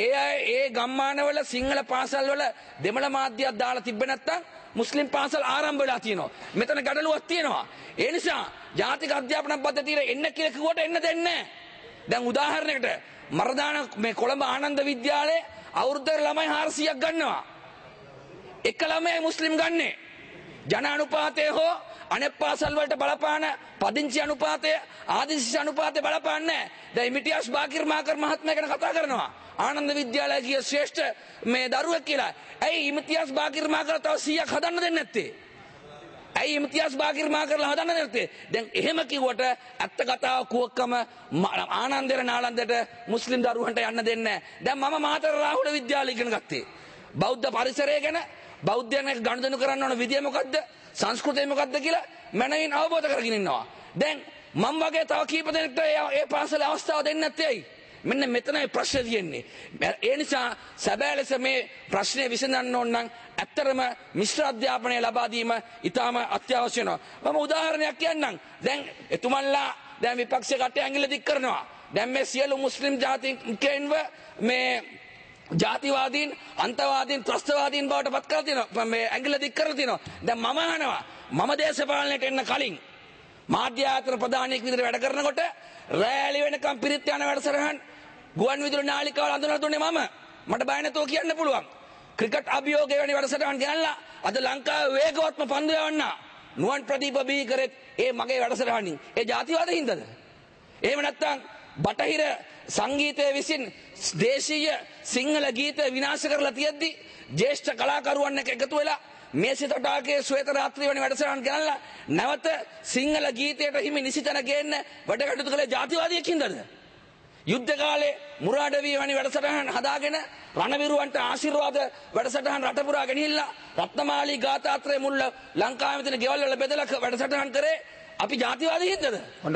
ඒ ගම්මානවල සිංහල පාසල්වල දෙමළ මාධ්‍යයක් දාලා තිබ්බ නැත්තම් මුස්ලිම් පාසල් ආරම්භ වෙලා තියෙනවා. මෙතන ගැටලුවක් තියෙනවා. ඒ නිසා ජාතික අධ්‍යාපන පද්ධතියට එන්න කියලා කිව්වට එන්න දෙන්නේ නැහැ. දැන් උදාහරණයකට මරදාන මේ කොළඹ ආනන්ද විද්‍යාලයේ අවුරුද්දකට ළමයි 400ක් ගන්නවා. එක ළමයි මුස්ලිම් ගන්නේ. ජන අනුපාතය හෝ අනෙක් පාසල් වලට බලපාන පදිංචි අනුපාතය ආදිශිෂ්‍ය අනුපාතය බලපාන්නේ නැහැ. දැන් ඉමිටියස් බාකිර් මාකර් මහත්මයා ගැන කතා කරනවා. ආනන්ද විද්‍යාලයේ ගිය ශ්‍රේෂ්ඨ මේ දරුවෙක් කියලා. ඇයි ඉමිටියස් බාකිර් මාකර් තව 100ක් හදන්න දෙන්නේ නැත්තේ? ඇයි ඉමිටියස් බාකිර් මාකර්ලා හදන්න නැත්තේ? දැන් එහෙම කිව්වට ඇත්ත කතාව කුවක්කම ආනන්දේර නාලන්දට මුස්ලිම් දරුවන්ට යන්න දෙන්නේ නැහැ. දැන් මම මහතර රාහුල විද්‍යාලය ඉගෙන ගත්තේ. බෞද්ධ පරිසරය ගැන බෞද්ධයන් එක්ක ගනුදෙනු කරන්න ඕන විදිය මොකද්ද? සංස්කෘතිය මොකද්ද කියලා මනවින් අවබෝධ කරගෙන ඉන්නවා. දැන් මම වගේ තව කීප දෙනෙක්ට ඒ පාසලේ අවස්ථාව දෙන්නේ නැත්තේ ඇයි? මෙන්න මෙතනයි ප්‍රශ්නේ තියෙන්නේ. ඒ නිසා සැබෑ ලෙස මේ ප්‍රශ්නේ විසඳන්න ඕන නම් ඇත්තටම මිශ්‍ර අධ්‍යාපනය ලබා දීම ඉතාම අත්‍යවශ්‍ය වෙනවා. මම උදාහරණයක් කියන්නම්. දැන් එතුමන්ලා දැන් විපක්ෂ කට්ටිය ඇඟිල්ල දික් කරනවා. දැන් මේ සියලු මුස්ලිම් ජාතිකයන්ව මේ ජාතිවාදීන් අන්තවාදීන් ත්‍රස්තවාදීන් බවට පත් කරලා තියෙනවා. මේ ඇඟිල්ල දික් කරලා තියෙනවා. දැන් මම අහනවා මම දේශපාලනයට එන්න කලින් මාධ්‍ය ආයතන ප්‍රධානියෙක් විදිහට වැඩ කරනකොට රැලි වෙනකම් පිරිත් යන වැඩසටහන් ගුවන් විදුලි නාලිකාවල අඳුනලා දුන්නේ මම. මට බය නැතුව කියන්න පුළුවන්. ක්‍රිකට් අභියෝගය වැනි වැඩසටහන් ගෙනල්ලා අද ලංකාවේ වේගවත්ම පන්දු යවන්න නුවන් ප්‍රදීප බී කරෙත් ඒ මගේ වැඩසටහනින්. ඒ ජාතිවාද හින්දාද? එහෙම නැත්නම් බටහිර සංගීතය විසින් දේශීය සිංහල ගීත විනාශ කරලා තියෙද්දි ජ්‍යෙෂ්ඨ කලාකරුවන් එක්ක එකතු වෙලා මේසෙ තටාකයේ ශ්වේත රාත්‍රිය වැනි වැඩසටහන් ගෙනල්ලා නැවත සිංහල ගීතයට හිමි නිසිතන ගේන්න වැඩ කටයුතු කළේ ජාතිවාදියෙක් හින්දාද? යුද්ධ කාලේ මුරාඩවී වැනි වැඩසටහන් හදාගෙන රණවිරුවන්ට ආශිර්වාද වැඩසටහන් රට පුරා ගෙනිහිල්ලා රත්නමාලී ගාථාත්‍රය මුල්ල ලංකාවේ තියෙන ගෙවල් වල බෙදලා වැඩසටහන් කරේ අපි ජාතිවාදී හින්දාද?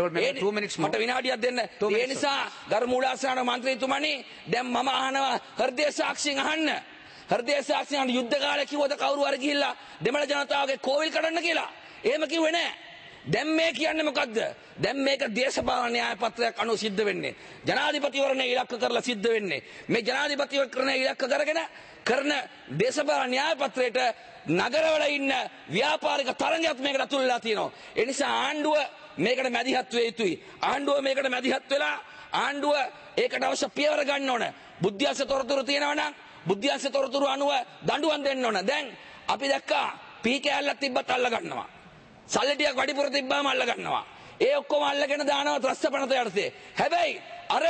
මට විනාඩියක් දෙන්න. ඒ නිසා ගරු මූලාසන මන්ත්‍රීතුමනි දැන් මම අහනවා හෘදය සාක්ෂියෙන් අහන්න. හෘදය සාක්ෂියෙන් යුද්ධ කාලේ කිව්වද කවුරු හරි ගිහිල්ලා දෙමළ ජනතාවගේ කෝවිල් කඩන්න කියලා? එහෙම කිව්වේ නැහැ. දැන් මේ කියන්නේ මොකද්ද? දැන් මේක දේශපාලන න්‍යාය පත්‍රයක් අනුව සිද්ධ වෙන්නේ. ජනාධිපතිවරණය ඉලක්ක කරලා සිද්ධ වෙන්නේ. මේ ජනාධිපතිවරණය ඉලක්ක කරගෙන කරන දේශපාලන න්‍යාය පත්‍රයට නගරවල ඉන්න ව්‍යාපාරික තරංගයක් මේකට අතුල් වෙලා තියෙනවා. ඒ නිසා ආණ්ඩුව මේකට මැදිහත් වෙ යුතුයි. ආණ්ඩුව මේකට මැදිහත් වෙලා ආණ්ඩුව ඒකට අවශ්‍ය පියවර ගන්න ඕන. බුද්ධියස්ස තොරතුරු තියෙනවා නම් බුද්ධියස්ස තොරතුරු අනුව දඬුවම් දෙන්න ඕන. දැන් අපි දැක්කා පී කෑල්ලක් තිබ්බත් අල්ල ගන්නවා. සල්ලි ටිකක් වැඩිපුර තිබ්බාම අල්ල ගන්නවා. ඒ ඔක්කොම අල්ලගෙන දානවා ත්‍රස්ත පනත යටතේ. හැබැයි අර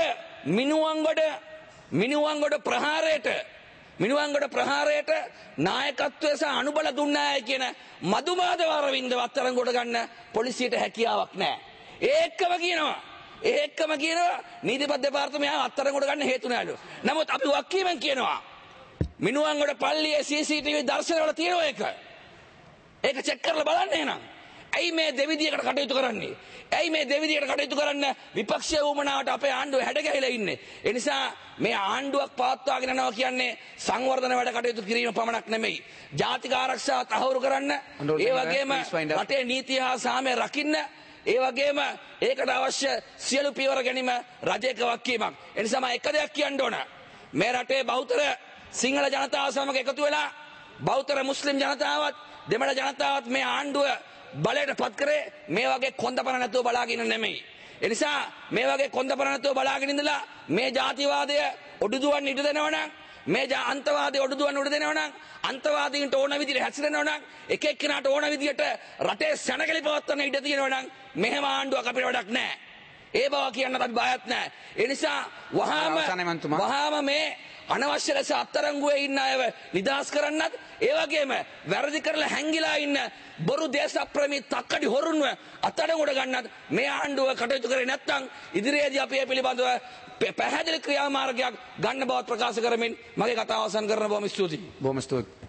මිනුවන්ගොඩ ප්‍රහාරයට නායකත්වය සහ අනුබල දුන්නාය කියන මදුමාද වරවින්ද අත්අඩංගුවට ගන්න පොලිසියට හැකියාවක් නැහැ. ඒකම කියනවා නීතිපති දෙපාර්තමේන්තුව අත්අඩංගුවට ගන්න හේතු නැලු. නමුත් අපි වක්කීමෙන් කියනවා මිනුවන්ගොඩ පල්ලියේ CCTV දර්ශනවල තියෙනවා ඒක චෙක් කරලා බලන්න එහෙනම්. ඇයි මේ දෙවිදියකට කටයුතු කරන්නේ? ඇයි මේ දෙවිදියකට කටයුතු කරන්න විපක්ෂයේ වුමනාවට අපේ ආණ්ඩුව හැඩ ගැහිලා ඉන්නේ? ඒ නිසා මේ ආණ්ඩුවක් පවත්වාගෙන යනවා කියන්නේ සංවර්ධන වැඩ කටයුතු කිරීම පමණක් නෙමෙයි. ජාතික ආරක්ෂාව තහවුරු කරන්න, ඒ වගේම රටේ නීතිය හා සාමය රකින්න, ඒ වගේම ඒකට අවශ්‍ය සියලු පියවර ගැනීම රජයක වගකීමක්. ඒ නිසා මම එක දෙයක් කියන්න ඕන. මේ රටේ බහුතර සිංහල ජනතාව සමග එකතු වෙලා බහුතර මුස්ලිම් ජනතාවත් දෙමළ ජනතාවත් මේ ආණ්ඩුව බලයට පත් කරේ මේ වගේ කොන්දපණ නැතුව බලාගෙන නෙමෙයි. ඒ නිසා මේ වගේ කොන්දපණ නැතුව බලාගෙන ඉඳලා මේ ජාතිවාදය ඔඩුදුවන් ඉඩ දෙනවා නම් මේ අන්තවාදය ඔඩුදුවන් උඩ දෙනවා නම් අන්තවාදීන්ට ඕන විදිහට හැසිරෙනවා නම් එක එක්කෙනාට ඕන විදිහට රටේ සැනකෙලි පවත්වන්න ඉඩ තියෙනවා නම් මෙහෙම ආණ්ඩුවක් අපිට වැඩක් නැහැ. ඒ බව කියන්න අපි බයත් නැහැ. ඒ නිසා වහාම මේ අනවශ්‍ය ලෙස අත්තරංගුවේ ඉන්න අයව නිදහස් කරන්නත් ඒ වගේම වැරදි කරලා හැංගිලා ඉන්න බොරු දේශප්‍රේමී තක්කඩි හොරුන්ව අත්අඩංගුවට ගන්නත් මේ ආණ්ඩුව කටයුතු කරේ නැත්නම් ඉදිරියේදී අපි මේ පිළිබඳව පැහැදිලි ක්‍රියාමාර්ගයක් ගන්න බවත් ප්‍රකාශ කරමින් මගේ කතාව අවසන් කරන බොහොම ස්තුතියි. බොහොම ස්තුතියි.